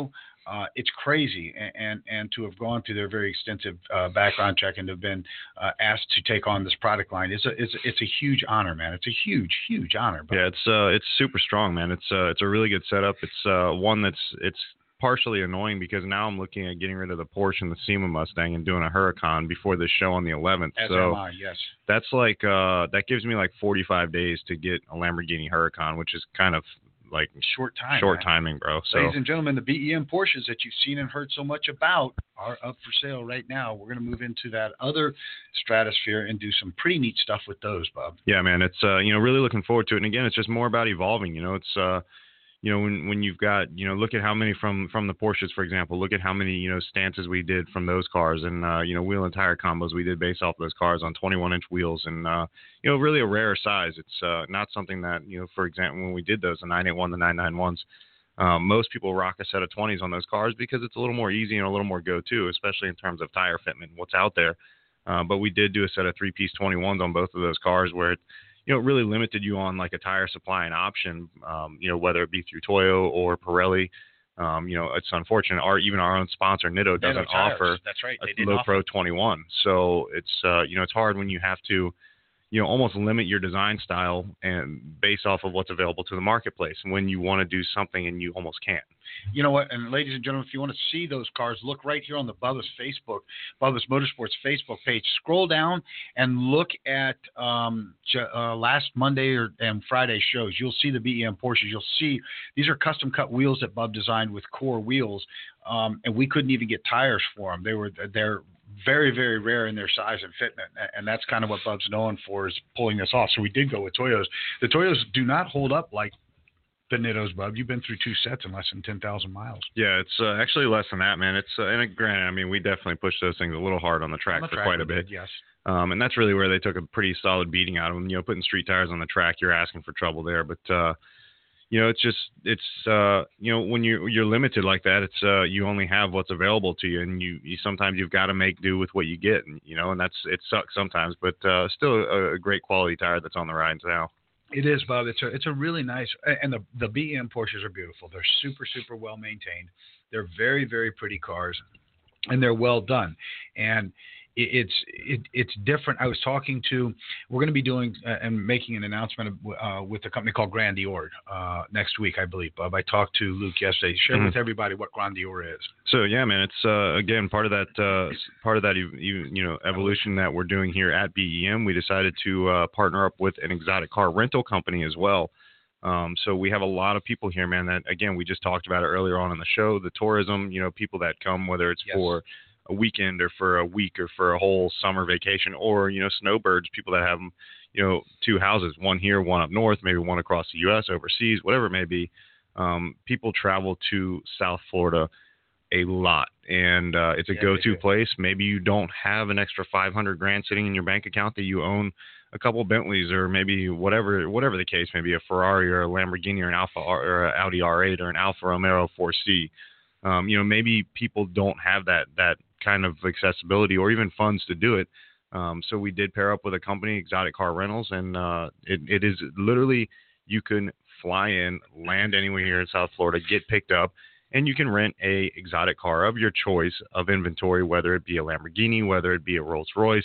Uh, it's crazy, and, and and to have gone through their very extensive uh, background check and have been uh, asked to take on this product line. It's a it's it's a huge honor, man. It's a huge huge honor. Bud. Yeah, it's uh it's super strong, man. It's uh it's a really good setup. It's uh one that's it's partially annoying because now I'm looking at getting rid of the Porsche and the SEMA Mustang and doing a Huracan before the show on the eleventh. As so am I, yes. That's like uh that gives me like forty-five days to get a Lamborghini Huracan, which is kind of like short time, short man. timing, bro. So, ladies and gentlemen, the B E M Porsches that you've seen and heard so much about are up for sale right now. We're going to move into that other stratosphere and do some pretty neat stuff with those, Bob. Yeah, man. It's uh, you know, really looking forward to it. And again, it's just more about evolving. You know, it's uh, you know, when when you've got, you know, look at how many from from the Porsches, for example. Look at how many, you know, stances we did from those cars, and uh, you know, wheel and tire combos we did based off those cars on twenty-one inch wheels, and uh, you know, really a rare size. It's uh, not something that, you know, for example, when we did those, the nine eighty-one, the nine ninety-ones, um, most people rock a set of twenties on those cars because it's a little more easy and a little more go-to, especially in terms of tire fitment, what's out there. Uh, but we did do a set of three-piece twenty-ones on both of those cars where it, you know, it really limited you on like a tire supply and option, um, you know, whether it be through Toyo or Pirelli. Um, you know, it's unfortunate. Our even our own sponsor, Nitto, doesn't Nitto tires. offer That's right. They a didn't Low offer. Pro twenty-one. So it's, uh, you know, it's hard when you have to, you know, almost limit your design style and based off of what's available to the marketplace when you want to do something and you almost can't. You know what? And ladies and gentlemen, if you want to see those cars, look right here on the Bubba's Facebook, Bubba's Motorsports Facebook page. Scroll down and look at um, uh, last Monday or and Friday shows. You'll see the B E M Porsches. You'll see these are custom cut wheels that Bub designed with core wheels, um, and we couldn't even get tires for them. They were they're very, very rare in their size and fitment, and that's kind of what Bub's known for, is pulling this off. So we did go with Toyos. The Toyos do not hold up like the Nittos, Bub. You've been through two sets in less than ten thousand miles. Yeah, it's uh, actually less than that, man. It's uh, and granted, I mean, we definitely pushed those things a little hard on the track on the for track quite a bit. Did, yes. Um, and that's really where they took a pretty solid beating out of them. You know, putting street tires on the track, you're asking for trouble there. But uh, you know, it's just it's uh, you know, when you you're limited like that, it's uh, you only have what's available to you, and you, you sometimes you've got to make do with what you get, and you know, and that's it sucks sometimes, but uh, still a, a great quality tire that's on the rides now. It is, Bob. It's a it's a really nice, and the the B E M Porsches are beautiful. They're super super well maintained. They're very very pretty cars, and they're well done. And it, it's it, it's different. I was talking to. We're going to be doing uh, and making an announcement uh, with a company called Grandior uh, next week, I believe. Bob, I talked to Luke yesterday. Share Mm-hmm. with everybody what Grandior is. So yeah, man, it's uh, again part of that uh, part of that you, you know evolution that we're doing here at B E M. We decided to uh, partner up with an exotic car rental company as well. Um, so we have a lot of people here, man. That again, we just talked about it earlier on in the show. The tourism, you know, people that come, whether it's Yes. for a weekend or for a week or for a whole summer vacation, or you know, snowbirds, people that have, you know, two houses, one here, one up north, maybe one across the U S, overseas, whatever it may be. Um, people travel to South Florida a lot, and uh, it's a Yeah, go-to they do. place. Maybe you don't have an extra five hundred grand sitting in your bank account that you own a couple Bentleys, or maybe whatever whatever the case may be, a Ferrari or a Lamborghini or an Alfa or an Audi R eight or an Alfa Romeo four C. Um, you know, maybe people don't have that that kind of accessibility or even funds to do it. Um, so we did pair up with a company, Exotic Car Rentals, and uh, it, it is literally you can fly in, land anywhere here in South Florida, get picked up, and you can rent a exotic car of your choice of inventory, whether it be a Lamborghini, whether it be a Rolls Royce,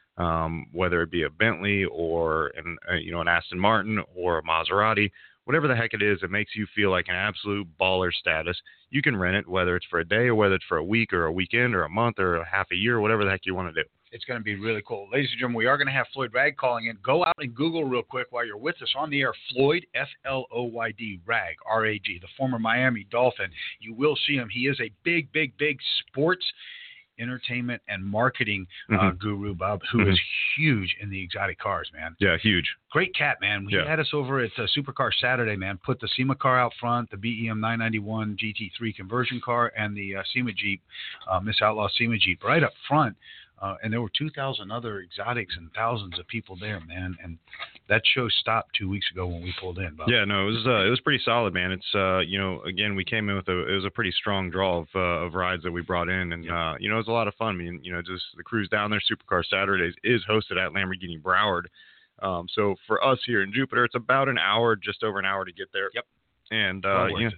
um, whether it be a Bentley or an, uh, you know, an Aston Martin or a Maserati. Whatever the heck it is that makes you feel like an absolute baller status, you can rent it, whether it's for a day or whether it's for a week or a weekend or a month or a half a year, whatever the heck you want to do. It's going to be really cool. Ladies and gentlemen, we are going to have Floyd Ragg calling in. Go out and Google real quick while you're with us on the air. Floyd, F L O Y D, Ragg, R A G, the former Miami Dolphin. You will see him. He is a big, big, big sports entertainment and marketing uh, Mhm. guru, Bob, who Mhm. is huge in the exotic cars, man. Yeah, huge. Great cat, man. He Yeah. had us over at uh, Supercar Saturday, man. Put the SEMA car out front, the B E M nine ninety-one G T three conversion car, and the uh, SEMA Jeep, uh, Miss Outlaw SEMA Jeep right up front. Uh, and there were two thousand other exotics and thousands of people there, man. And that show stopped two weeks ago when we pulled in, Bob. Yeah, no, it was uh, it was pretty solid, man. It's uh, you know, again, we came in with a it was a pretty strong draw of uh, of rides that we brought in, and uh, you know, it was a lot of fun. I mean, you know, just the cruise down there, Supercar Saturdays is hosted at Lamborghini Broward. Um, so for us here in Jupiter, it's about an hour, just over an hour to get there. Yep. And Well uh, worth you know, it.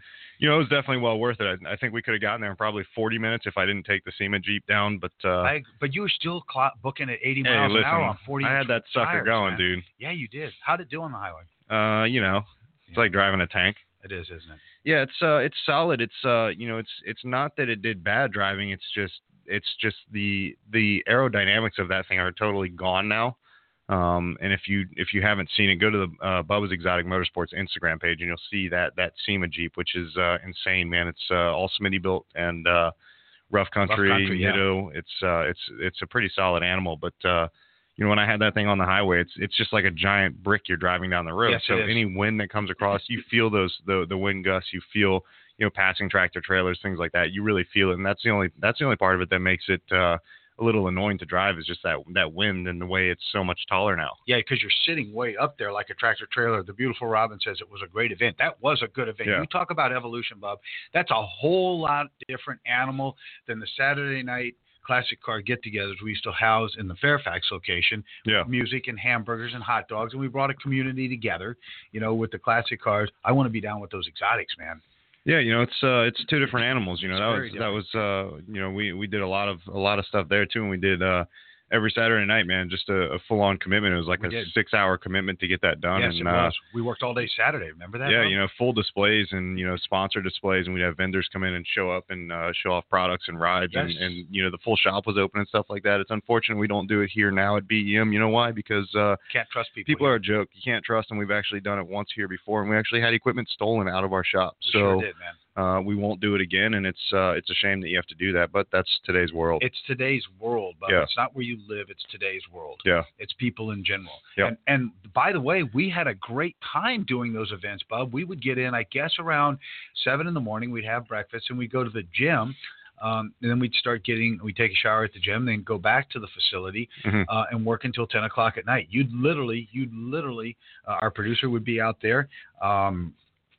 You know, it was definitely well worth it. I, I think we could have gotten there in probably forty minutes if I didn't take the SEMA Jeep down. But uh, I, but you were still cl- booking at eighty hey, miles listen, an hour on forty. I had that sucker tires, going, man. dude. Yeah, you did. How'd it do on the highway? Uh, you know, it's yeah. like driving a tank. It is, isn't it? Yeah, it's uh, it's solid. It's uh, you know, it's it's not that it did bad driving. It's just it's just the the aerodynamics of that thing are totally gone now. Um, and if you if you haven't seen it, go to the uh, Bubba's Exotic Motorsports Instagram page, and you'll see that that SEMA Jeep, which is uh, insane, man. It's uh, all Smitty built and uh, rough country. Rough country, yeah. Nitto. It's uh, it's it's a pretty solid animal. But uh, you know, when I had that thing on the highway, it's it's just like a giant brick you're driving down the road. Yes, so it is. any wind that comes across, you feel those the the wind gusts. You feel you know passing tractor trailers, things like that. You really feel it, and that's the only that's the only part of it that makes it. Uh, a little annoying to drive is just that that wind and the way it's so much taller now. Yeah, because you're sitting way up there like a tractor trailer. The beautiful Robin says it was a great event. That was a good event. Yeah. You talk about evolution, Bub. That's a whole lot different animal than the Saturday night classic car get-togethers we used to house in the Fairfax location. Yeah. Music and hamburgers and hot dogs, and we brought a community together, you know, with the classic cars. I want to be down with those exotics, man. Yeah, you know, it's uh, it's two different animals. You know, It's that very was that was uh, you know, we, we did a lot of a lot of stuff there too, and we did uh, every Saturday night, man, just a, a full on commitment. It was like We a did. six hour commitment to get that done. Yes, and, it uh, was. We worked all day Saturday. Remember that? Yeah, Bub? you know, full displays and you know, sponsor displays, and we'd have vendors come in and show up and uh, show off products and rides, Yes. and, and you know, the full shop was open and stuff like that. It's unfortunate we don't do it here now at B E M. You know why? Because uh, Can't trust people. people here. are a joke. You can't trust them. We've actually done it once here before, and we actually had equipment stolen out of our shop. We so. sure did, man. Uh, we won't do it again, and it's uh, it's a shame that you have to do that, but that's today's world. It's today's world, but Yeah. it's not where you live. It's today's world. Yeah. It's people in general. Yeah. And, and by the way, we had a great time doing those events, Bub. We would get in, I guess, around seven in the morning. We'd have breakfast, and we'd go to the gym. Um, and then we'd start getting, we'd take a shower at the gym, then go back to the facility Mhm. uh, and work until ten o'clock at night. You'd literally, you'd literally, uh, our producer would be out there. Um,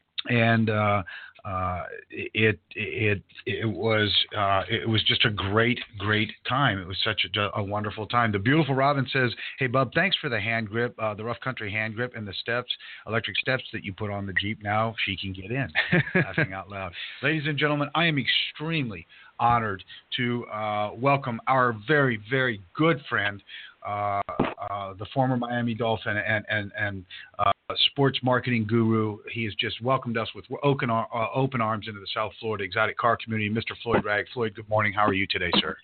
and uh, uh, it it it was uh, it was just a great great time. It was such a, a wonderful time. The beautiful Robin says, "Hey Bub, thanks for the hand grip, uh, the rough country hand grip, and the steps, electric steps that you put on the Jeep. Now she can get in." Laughing out loud, ladies and gentlemen, I am extremely honored to uh, welcome our very very good friend, uh, uh, the former Miami Dolphin and and and. Uh, sports marketing guru. He has just welcomed us with open, uh, open arms into the South Florida exotic car community. Mister Floyd Ragg. Floyd, good morning. How are you today, sir?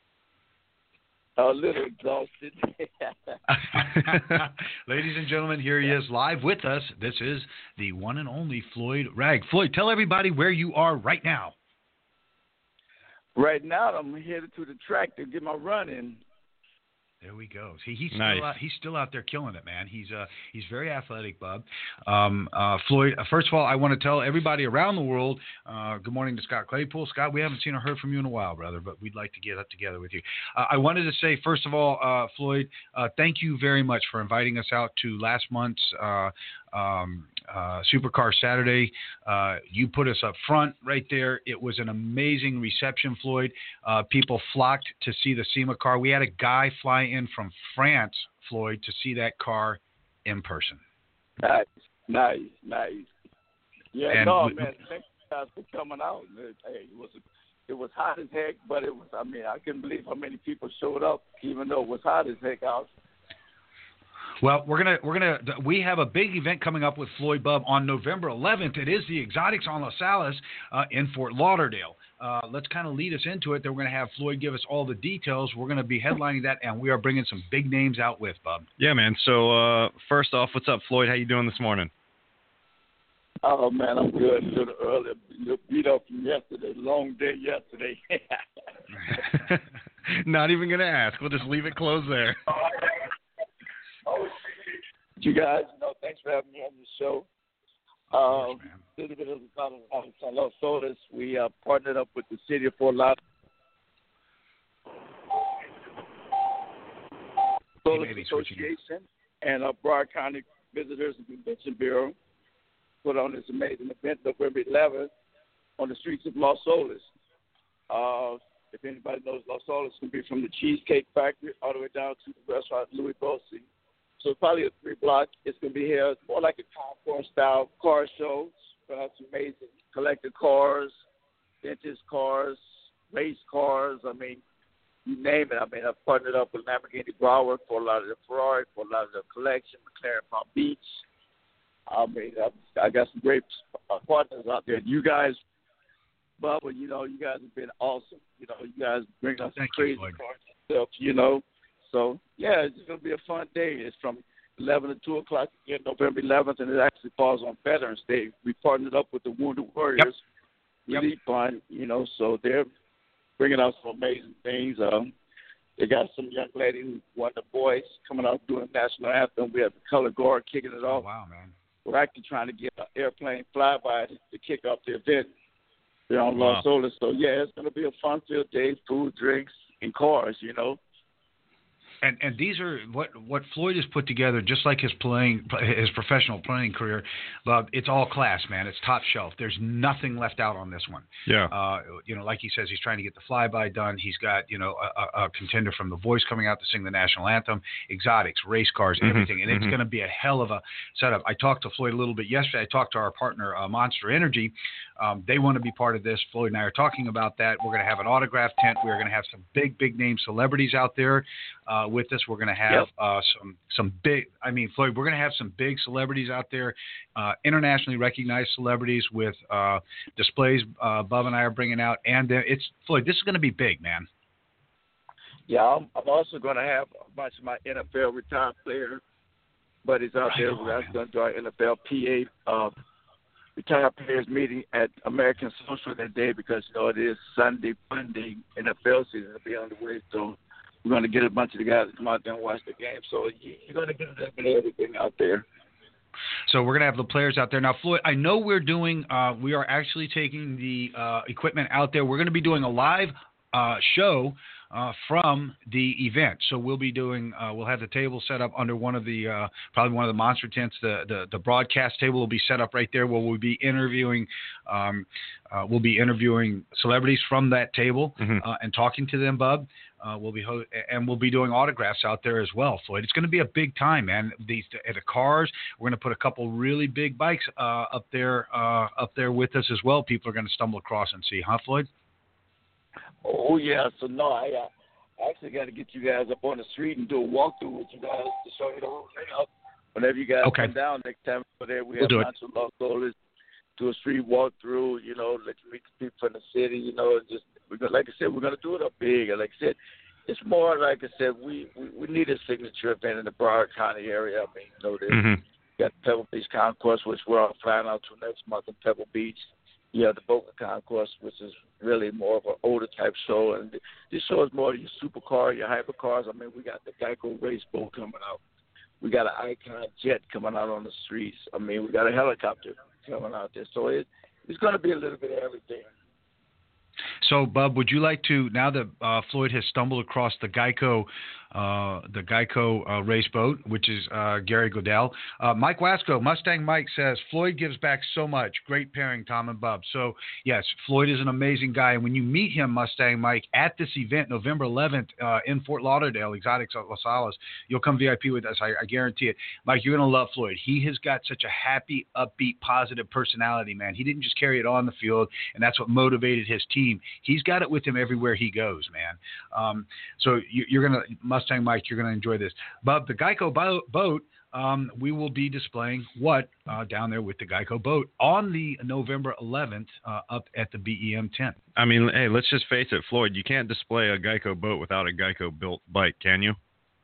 A little exhausted. Ladies and gentlemen, here he is live with us. This is the one and only Floyd Ragg. Floyd, tell everybody where you are right now. Right now, I'm headed to the track to get my run in. There we go. See, he's Nice. still out, he's still out there killing it, man. He's uh he's very athletic, Bub. Um, uh, Floyd. Uh, first of all, I want to tell everybody around the world. Uh, good morning to Scott Claypool. Scott, we haven't seen or heard from you in a while, brother, but we'd like to get up together with you. Uh, I wanted to say, first of all, uh, Floyd, uh, thank you very much for inviting us out to last month's uh, um, uh, Supercar Saturday. Uh, you put us up front right there. It was an amazing reception, Floyd. Uh, people flocked to see the SEMA car. We had a guy fly in from France, Floyd, to see that car in person. Nice, nice, nice. Yeah, And no, we- man, thank you guys for coming out. It, hey, it was it was hot as heck, but it was. I mean, I couldn't believe how many people showed up, even though it was hot as heck out. Well, we're gonna we're gonna we have a big event coming up with Floyd Bub on November eleventh. It is the Exotics on Las Salas uh, in Fort Lauderdale. Uh, let's kind of lead us into it. Then we're gonna have Floyd give us all the details. We're gonna be headlining that, and we are bringing some big names out with Bub. Yeah, man. So uh, first off, what's up, Floyd? How you doing this morning? Oh man, I'm good. A little early, a little beat up from yesterday. Long day yesterday. Not even gonna ask. We'll just leave it closed there. Oh, you guys, you know, thanks for having me on the show. Um, a little bit of about Los Sodas. We uh, partnered up with the city of Fort Lauderdale. Sodas Maybe switching it. Association and uh, Broward County Visitors and Convention Bureau put on this amazing event November eleventh on the streets of Los Solis. Uh, if anybody knows Los Solis, it's going to be from the Cheesecake Factory all the way down to the restaurant Louis Bossi. So it's probably a three block. It's going to be here. It's more like a concourse style car show. We'll have some amazing collector cars, vintage cars, race cars. I mean, you name it. I mean, I've partnered up with Lamborghini Broward for a lot of the Ferrari, for a lot of the collection, McLaren Palm Beach. I mean, I, I got some great uh, partners out there. You guys, Bubba, you know, you guys have been awesome. You know, you guys bring us some crazy cars yourself, you know. So, yeah, it's going to be a fun day. It's from eleven to two o'clock again, November eleventh, and it actually falls on Veterans Day. We partnered up with the Wounded Warriors yep. Relief yep. Fund, you know, so they're bringing out some amazing things. Um, they got some young lady who won the voice coming out doing the national anthem. We have the color guard kicking it off. Oh, wow, man. We're actually trying to get an airplane flyby to kick off the event there on Wow. Los Olas. So, yeah, it's going to be a fun-filled day, food, drinks, and cars, you know. And and these are what what Floyd has put together, just like his playing his professional playing career. Bob, it's all class, man. It's top shelf. There's nothing left out on this one. Yeah. Uh, you know, like he says, he's trying to get the flyby done. He's got you know a, a contender from The Voice coming out to sing the national anthem, exotics, race cars, Mm-hmm. everything, and mm-hmm. it's going to be a hell of a setup. I talked to Floyd a little bit yesterday. I talked to our partner uh, Monster Energy. Um, they want to be part of this. Floyd and I are talking about that. We're going to have an autograph tent. We're going to have some big, big name celebrities out there uh, with us. We're going to have Yep. uh, some some big. I mean, Floyd, we're going to have some big celebrities out there, uh, internationally recognized celebrities with uh, displays. Uh, Bub and I are bringing out, and uh, it's Floyd. This is going to be big, man. Yeah, I'm, I'm also going to have a bunch of my N F L retired player buddies out Right there. on, We're going to do our N F L P A uh, retired players meeting at American Social that day because, you know, it is Sunday, Monday, N F L season will be on the way. So we're going to get a bunch of the guys to come out there and watch the game. So you're going to get a little bit of everything out there. So we're going to have the players out there. Now, Floyd, I know we're doing uh, – we are actually taking the uh, equipment out there. We're going to be doing a live uh, show uh, from the event. So we'll be doing uh, – we'll have the table set up under one of the uh, – probably one of the monster tents. The, the the broadcast table will be set up right there where we'll be interviewing um, uh, – we'll be interviewing celebrities from that table Mm-hmm. uh, and talking to them, Bub. Uh, we'll be ho- and we'll be doing autographs out there as well, Floyd. It's going to be a big time, man. These the, the cars. We're going to put a couple really big bikes uh, up there, uh, up there with us as well. People are going to stumble across and see, huh, Floyd? Oh, yeah. So, no, I, uh, I actually got to get you guys up on the street and do a walkthrough with you guys to show you the whole layout. Whenever you guys Okay. come down next time over there, we We'll have do it. lots of Los Olas, do a street walkthrough, you know, let you meet the people from the city, you know, and just, we're gonna, like I said, we're going to do it up big. And like I said, it's more, like I said, we, we, we need a signature event in the Broward County area. I mean, you know, there's Mm-hmm. got Pebble Beach Concourse, which we're all flying out to next month in Pebble Beach. You have the Boca Concourse, which is really more of an older type show. And this show is more your supercar, your hypercars. I mean, we got the Geico race boat coming out. We got an Icon jet coming out on the streets. I mean, we got a helicopter coming out there. So it, it's going to be a little bit of everything. So, Bub, would you like to, now that uh, Floyd has stumbled across the Geico uh, the Geico uh, race boat, which is uh, Gary Godell, uh, Mike Wasco, Mustang Mike says, Floyd gives back so much. Great pairing, Tom and Bub. So, yes, Floyd is an amazing guy. And when you meet him, Mustang Mike, at this event, November eleventh uh, in Fort Lauderdale, Exotics at Los Alas, you'll come V I P with us. I, I guarantee it. Mike, you're going to love Floyd. He has got such a happy, upbeat, positive personality, man. He didn't just carry it on the field, and that's what motivated his team. He's got it with him everywhere he goes, man. Um, so you, you're going to, Mustang Mike, you're going to enjoy this. Bub, the Geico bo- boat, um, we will be displaying what uh, down there with the Geico boat on the November eleventh uh, up at the B E M tent. I mean, hey, let's just face it, Floyd, you can't display a Geico boat without a Geico-built bike, can you?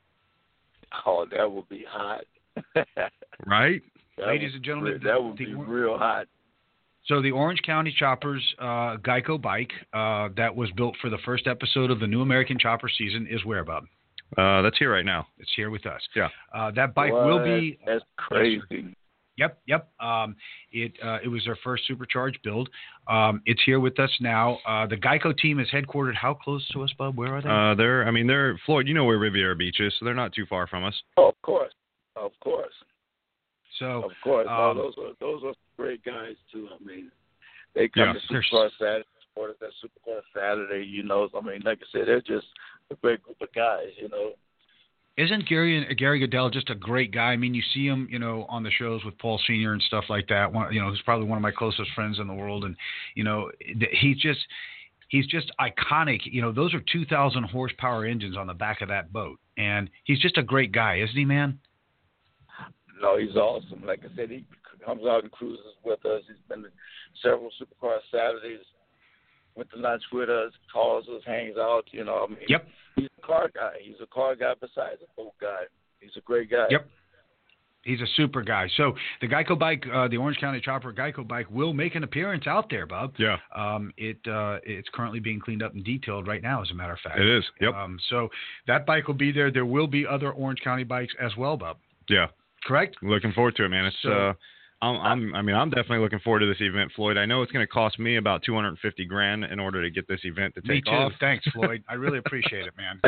Oh, that would be hot. Right? That Ladies would, and gentlemen, that would the, be the, real hot. So the Orange County Choppers uh, Geico bike uh, that was built for the first episode of the New American Chopper season is where, Bob? Uh, that's here right now. It's here with us. Yeah. Uh, that bike What? will be. That's crazy. Yep, yep. Um, it uh, it was their first supercharged build. Um, it's here with us now. Uh, the Geico team is headquartered how close to us, Bob? Where are they? Uh, they're, I mean, they're, Floyd, you know where Riviera Beach is, so they're not too far from us. Oh, of course. Of course. so, Of course. um, oh, those are those are great guys too. I mean, they come Yeah, to they're- Supercar Saturday, support that Supercar Saturday. You know, I mean, like I said, they're just a great group of guys. You know. Isn't Gary Gary Goodell just a great guy? I mean, you see him, you know, on the shows with Paul Senior and stuff like that. One, you know, he's probably one of my closest friends in the world, and you know, he's just he's just iconic. You know, those are two thousand horsepower engines on the back of that boat, and he's just a great guy, isn't he, man? No, he's awesome. Like I said, he comes out and cruises with us. He's been to several Supercar Saturdays, went to lunch with us, calls us, hangs out. You know, I mean, yep. He's a car guy. He's a car guy besides a boat guy. He's a great guy. Yep. He's a super guy. So the Geico bike, uh, the Orange County Chopper Geico bike, will make an appearance out there, Bub. Yeah. Um, it uh, it's currently being cleaned up and detailed right now, as a matter of fact. It is. Yep. Um, so that bike will be there. There will be other Orange County bikes as well, Bub. Yeah. Correct. Looking forward to it, man. It's. So, uh, I'm, I'm. I mean, I'm definitely looking forward to this event, Floyd. I know it's going to cost me about two hundred fifty grand in order to get this event to take me too. off. Thanks, Floyd. I really appreciate it, man.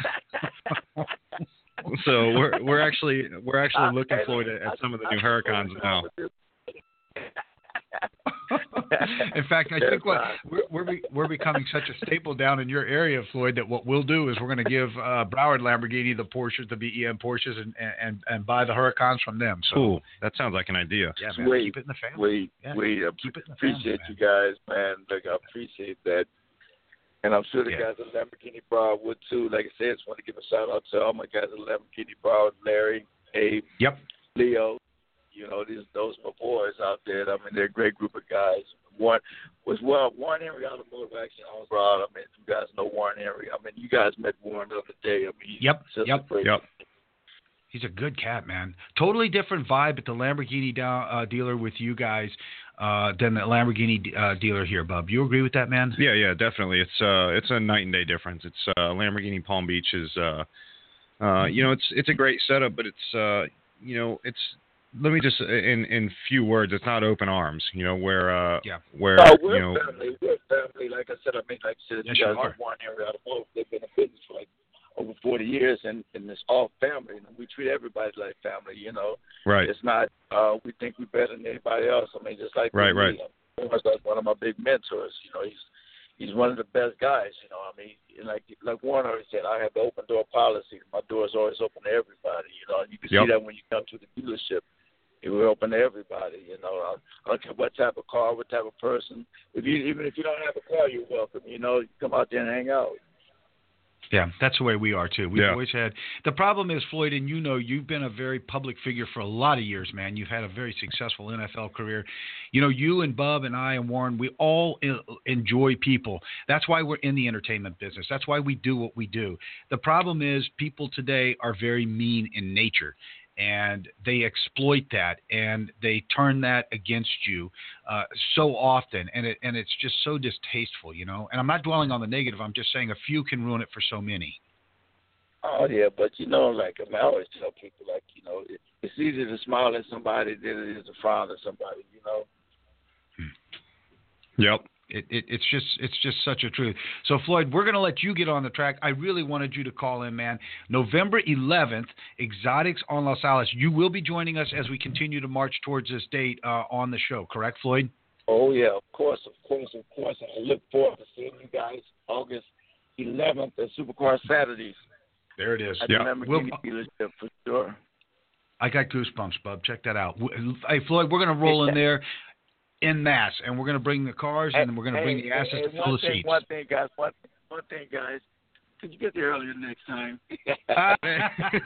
So we're we're actually we're actually looking forward to at some of the new Huracans now. In fact, I think what we're we're, we're becoming such a staple down in your area, Floyd, that what we'll do is we're going to give uh, Broward Lamborghini the Porsches, the B E M Porsches, and and and buy the Huracans from them. So cool. That sounds like an idea. Yeah, man. Wait, keep it in the family. Wait, yeah. wait. I keep it in the appreciate family, you guys, man. Like I appreciate that. And I'm sure the yeah. guys at Lamborghini Broward would too. Like I said, I just want to give a shout out to all my guys at Lamborghini Broward, Larry, Abe, yep, Leo. You know, these those my boys out there. I mean, they're a great group of guys. One was well, Warren Henry Automotive actually owns Broward. I mean, you guys know Warren Henry. I mean, you guys met Warren the other day. I mean, he's yep, just yep, a great yep. He's a good cat, man. Totally different vibe at the Lamborghini down, uh, dealer with you guys uh, than the Lamborghini uh, dealer here, Bub. You agree with that, man? Yeah, yeah, definitely. It's uh, it's a night and day difference. It's uh, Lamborghini Palm Beach is, uh, uh, you know, it's it's a great setup, but it's, uh, you know, it's. Let me just in in few words, it's not open arms. You know, where uh, yeah, where oh, we're you know, family. We're family. Like I said, I mean, like I said, yes, you guys you are. know Warren Henry Automotive. They've been in business for like over forty years, and, and it's all family. And we treat everybody like family, you know. right, It's not, uh, we think we're better than anybody else. I mean, just like right, me, right. Warren's like one of my big mentors. You know, he's he's one of the best guys. You know, I mean, like like Warren already said, I have the open door policy. My door is always open to everybody. You know, and you can yep. see that when you come to the dealership. We're open to everybody. You know, I don't care what type of car, what type of person. If you even if you don't have a car, you're welcome. You know, you come out there and hang out. Yeah, that's the way we are too. We've yeah. always had. The problem is, Floyd, and you know, you've been a very public figure for a lot of years, man. You've had a very successful N F L career. You know, you and Bub and I and Warren, we all enjoy people. That's why we're in the entertainment business. That's why we do what we do. The problem is, people today are very mean in nature. And they exploit that, and they turn that against you uh, so often, and it and it's just so distasteful, you know. And I'm not dwelling on the negative. I'm just saying a few can ruin it for so many. Oh yeah, but you know, like I, mean, I always tell people, like you know, it, it's easier to smile at somebody than it is to frown at somebody, you know. Yep. It, it, it's just it's just such a truth. So, Floyd, we're going to let you get on the track. I really wanted you to call in, man. November eleventh, Exotics on Los Alamos. You will be joining us as we continue to march towards this date uh, on the show, correct, Floyd? Oh, yeah, of course, of course, of course. I look forward to seeing you guys August eleventh at Supercar Saturdays. There it is. At yeah. the Lamborghini We'll, dealership for sure. I got goosebumps, Bub. Check that out. Hey, Floyd, we're going to roll in there en masse, and we're going to bring the cars, and then we're going to bring hey, the asses hey, to fill the thing, seats. One thing, guys. One, one thing, guys. Could you get there earlier next time? hey,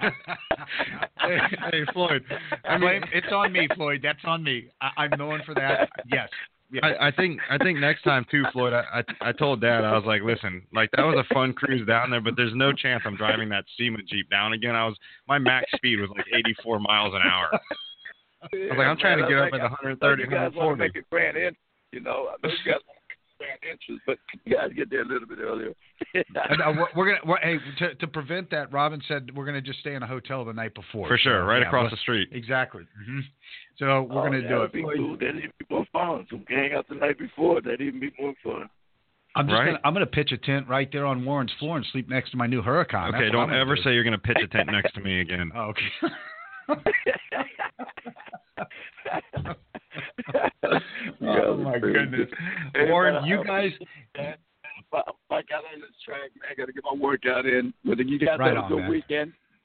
hey, Floyd. I mean, it's on me, Floyd. That's on me. I, I'm known for that. Yes. yes. I, I think I think next time too, Floyd. I, I I told Dad, I was like, listen, like that was a fun cruise down there, but there's no chance I'm driving that SEMA Jeep down again. I was my max speed was like eighty-four miles an hour. I was like, I'm trying to get up at one thirty, you guys one want to forty. make a grand entrance, you know. I know you guys want to make a grand entrance, but you guys get there a little bit earlier. And, uh, we're, we're gonna we're, hey to, to prevent that. Robin said we're gonna just stay in a hotel the night before. For sure, right yeah, across the street. Exactly. Mm-hmm. So we're oh, gonna yeah, do it. Be cool. That'd even be more fun. So we can hang out the night before. That'd even be more fun. I'm just right? gonna I'm gonna pitch a tent right there on Warren's floor and sleep next to my new Huracan. Okay, don't ever do. say you're gonna pitch a tent next to me again. Oh, okay. Oh my goodness, Warren, you guys. I got on this track, man. I got to get my workout in. Whether you guys right have a on, good man. weekend.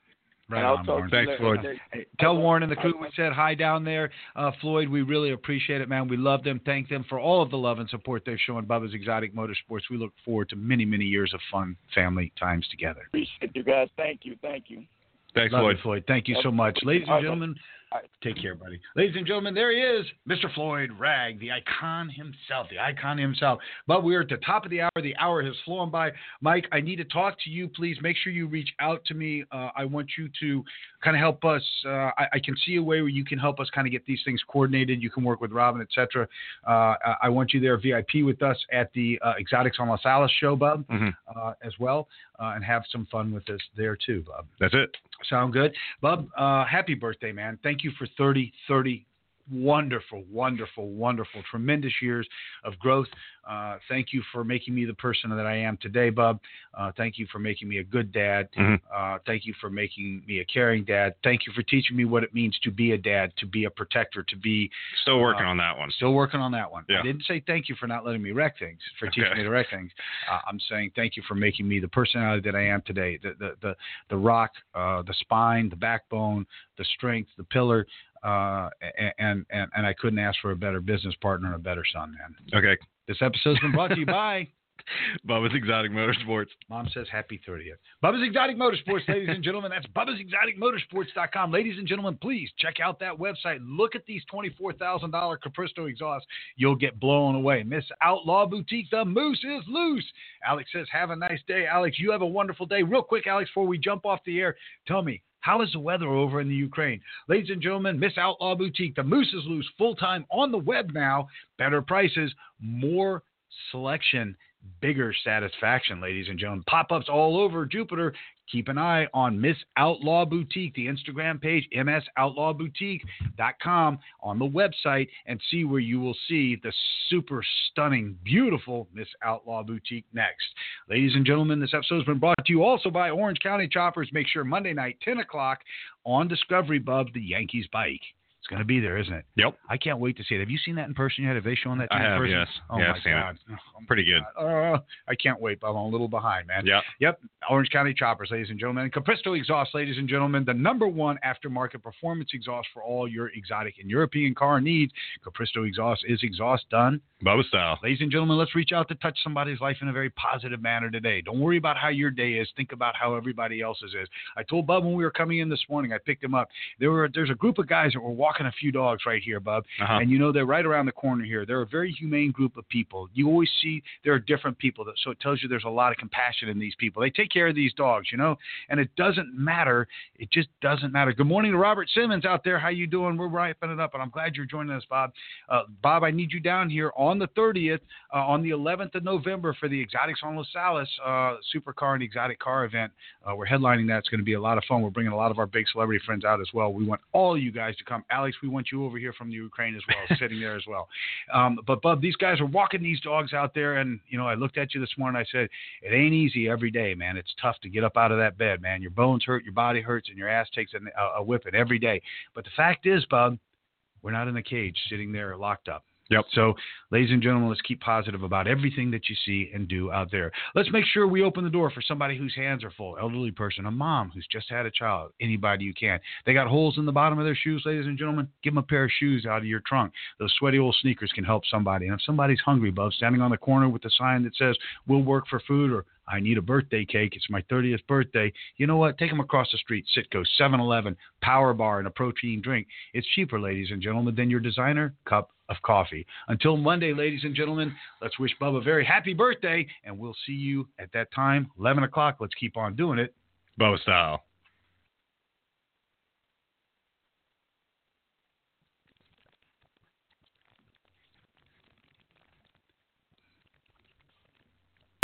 Right and I'll on, talk Warren. to you Thanks, later. Floyd. Hey, tell Warren and the crew we Okay. said hi down there. Uh, Floyd, we really appreciate it, man. We love them. Thank them for all of the love and support they've shown Bubba's Exotic Motorsports. We look forward to many, many years of fun family times together. Appreciate you guys. Thank you. Thank you. Thanks, Love Floyd. you, Floyd. Thank you so much. Ladies All and right, gentlemen, all right. take care, buddy. Ladies and gentlemen, there he is, Mister Floyd Ragg, the icon himself, the icon himself. But we're at the top of the hour. The hour has flown by. Mike, I need to talk to you. Please make sure you reach out to me. Uh, I want you to kind of help us. Uh, I, I can see a way where you can help us kind of get these things coordinated. You can work with Robin, et cetera. Uh, I, I want you there V I P with us at the uh, Exotics on Los Alice show, Bub, Mm-hmm. uh, as well, uh, and have some fun with us there too, Bub. That's it. Sound good? Bub, uh, happy birthday, man. Thank you for thirty, thirty wonderful, wonderful, wonderful, tremendous years of growth. Uh, thank you for making me the person that I am today, Bub. Uh, thank you for making me a good dad. Mhm. Uh, thank you for making me a caring dad. Thank you for teaching me what it means to be a dad, to be a protector, to be Still working Uh, on that one. Still working on that one. Yeah. I didn't say thank you for not letting me wreck things, for teaching Okay. me to wreck things. Uh, I'm saying thank you for making me the personality that I am today. The the the, the rock, uh, the spine, the backbone, the strength, the pillar. Uh, and, and and I couldn't ask for a better business partner and a better son, man. Okay. This episode's been brought to you by Bubba's Exotic Motorsports. Mom says happy thirtieth. Bubba's Exotic Motorsports, ladies and gentlemen. That's Bubba's Exotic Motorsports dot com. Ladies and gentlemen, please check out that website. Look at these twenty-four thousand dollars Capristo exhausts. You'll get blown away. Miss Outlaw Boutique, the moose is loose. Alex says, have a nice day. Alex, you have a wonderful day. Real quick, Alex, before we jump off the air, tell me, how is the weather over in the Ukraine? Ladies and gentlemen, Miss Outlaw Boutique, the moose is loose, full-time on the web now. Better prices, more selection, bigger satisfaction, ladies and gentlemen. Pop-ups all over Jupiter. Keep an eye on Miss Outlaw Boutique, the Instagram page, m s outlaw boutique dot com, on the website, and see where you will see the super stunning, beautiful Miss Outlaw Boutique next. Ladies and gentlemen, this episode has been brought to you also by Orange County Choppers. Make sure Monday night, ten o'clock on Discovery, Bub, the Yankees bike. It's going to be there, isn't it? Yep. I can't wait to see it. Have you seen that in person yet? Have they shown that to I you in have, person? yes. Oh, Yeah, my I've seen it. God. Oh, Pretty good. God. Uh, I can't wait, but I'm a little behind, man. Yeah. Yep. Orange County Choppers, ladies and gentlemen. And Capristo Exhaust, ladies and gentlemen, the number one aftermarket performance exhaust for all your exotic and European car needs. Capristo Exhaust is exhaust done. Bubba style. Ladies and gentlemen, let's reach out to touch somebody's life in a very positive manner today. Don't worry about how your day is. Think about how everybody else's is. I told Bub when we were coming in this morning, I picked him up. There were There's a group of guys that were walking a few dogs right here, Bub. Uh-huh. And you know, they're right around the corner here. They're a very humane group of people. You always see there are different people, that, so it tells you there's a lot of compassion in these people. They take care of these dogs, you know, and it doesn't matter. It just doesn't matter. Good morning to Robert Simmons out there. How you doing? We're wrapping it up, and I'm glad you're joining us, Bob. Uh, Bob, I need you down here on the thirtieth, uh, on the eleventh of November for the Exotics on Los Alice uh, Supercar and Exotic Car event. Uh, we're headlining that. It's going to be a lot of fun. We're bringing a lot of our big celebrity friends out as well. We want all you guys to come. Alex, we want you over here from the Ukraine as well, sitting there as well. Um, but, Bub, these guys are walking these dogs out there, and, you know, I looked at you this morning. I said, it ain't easy every day, man. It's tough to get up out of that bed, man. Your bones hurt, your body hurts, and your ass takes a, a whipping every day. But the fact is, Bub, we're not in a cage sitting there locked up. Yep. So, ladies and gentlemen, let's keep positive about everything that you see and do out there. Let's make sure we open the door for somebody whose hands are full, elderly person, a mom who's just had a child, anybody you can. They got holes in the bottom of their shoes, ladies and gentlemen. Give them a pair of shoes out of your trunk. Those sweaty old sneakers can help somebody. And if somebody's hungry, Bub, standing on the corner with a sign that says, we'll work for food, or I need a birthday cake, it's my thirtieth birthday, you know what? Take them across the street, Citgo, seven eleven, Power Bar, and a protein drink. It's cheaper, ladies and gentlemen, than your designer cup of coffee. Until Monday, ladies and gentlemen, let's wish Bub a very happy birthday, and we'll see you at that time, eleven o'clock. Let's keep on doing it. Bubba style.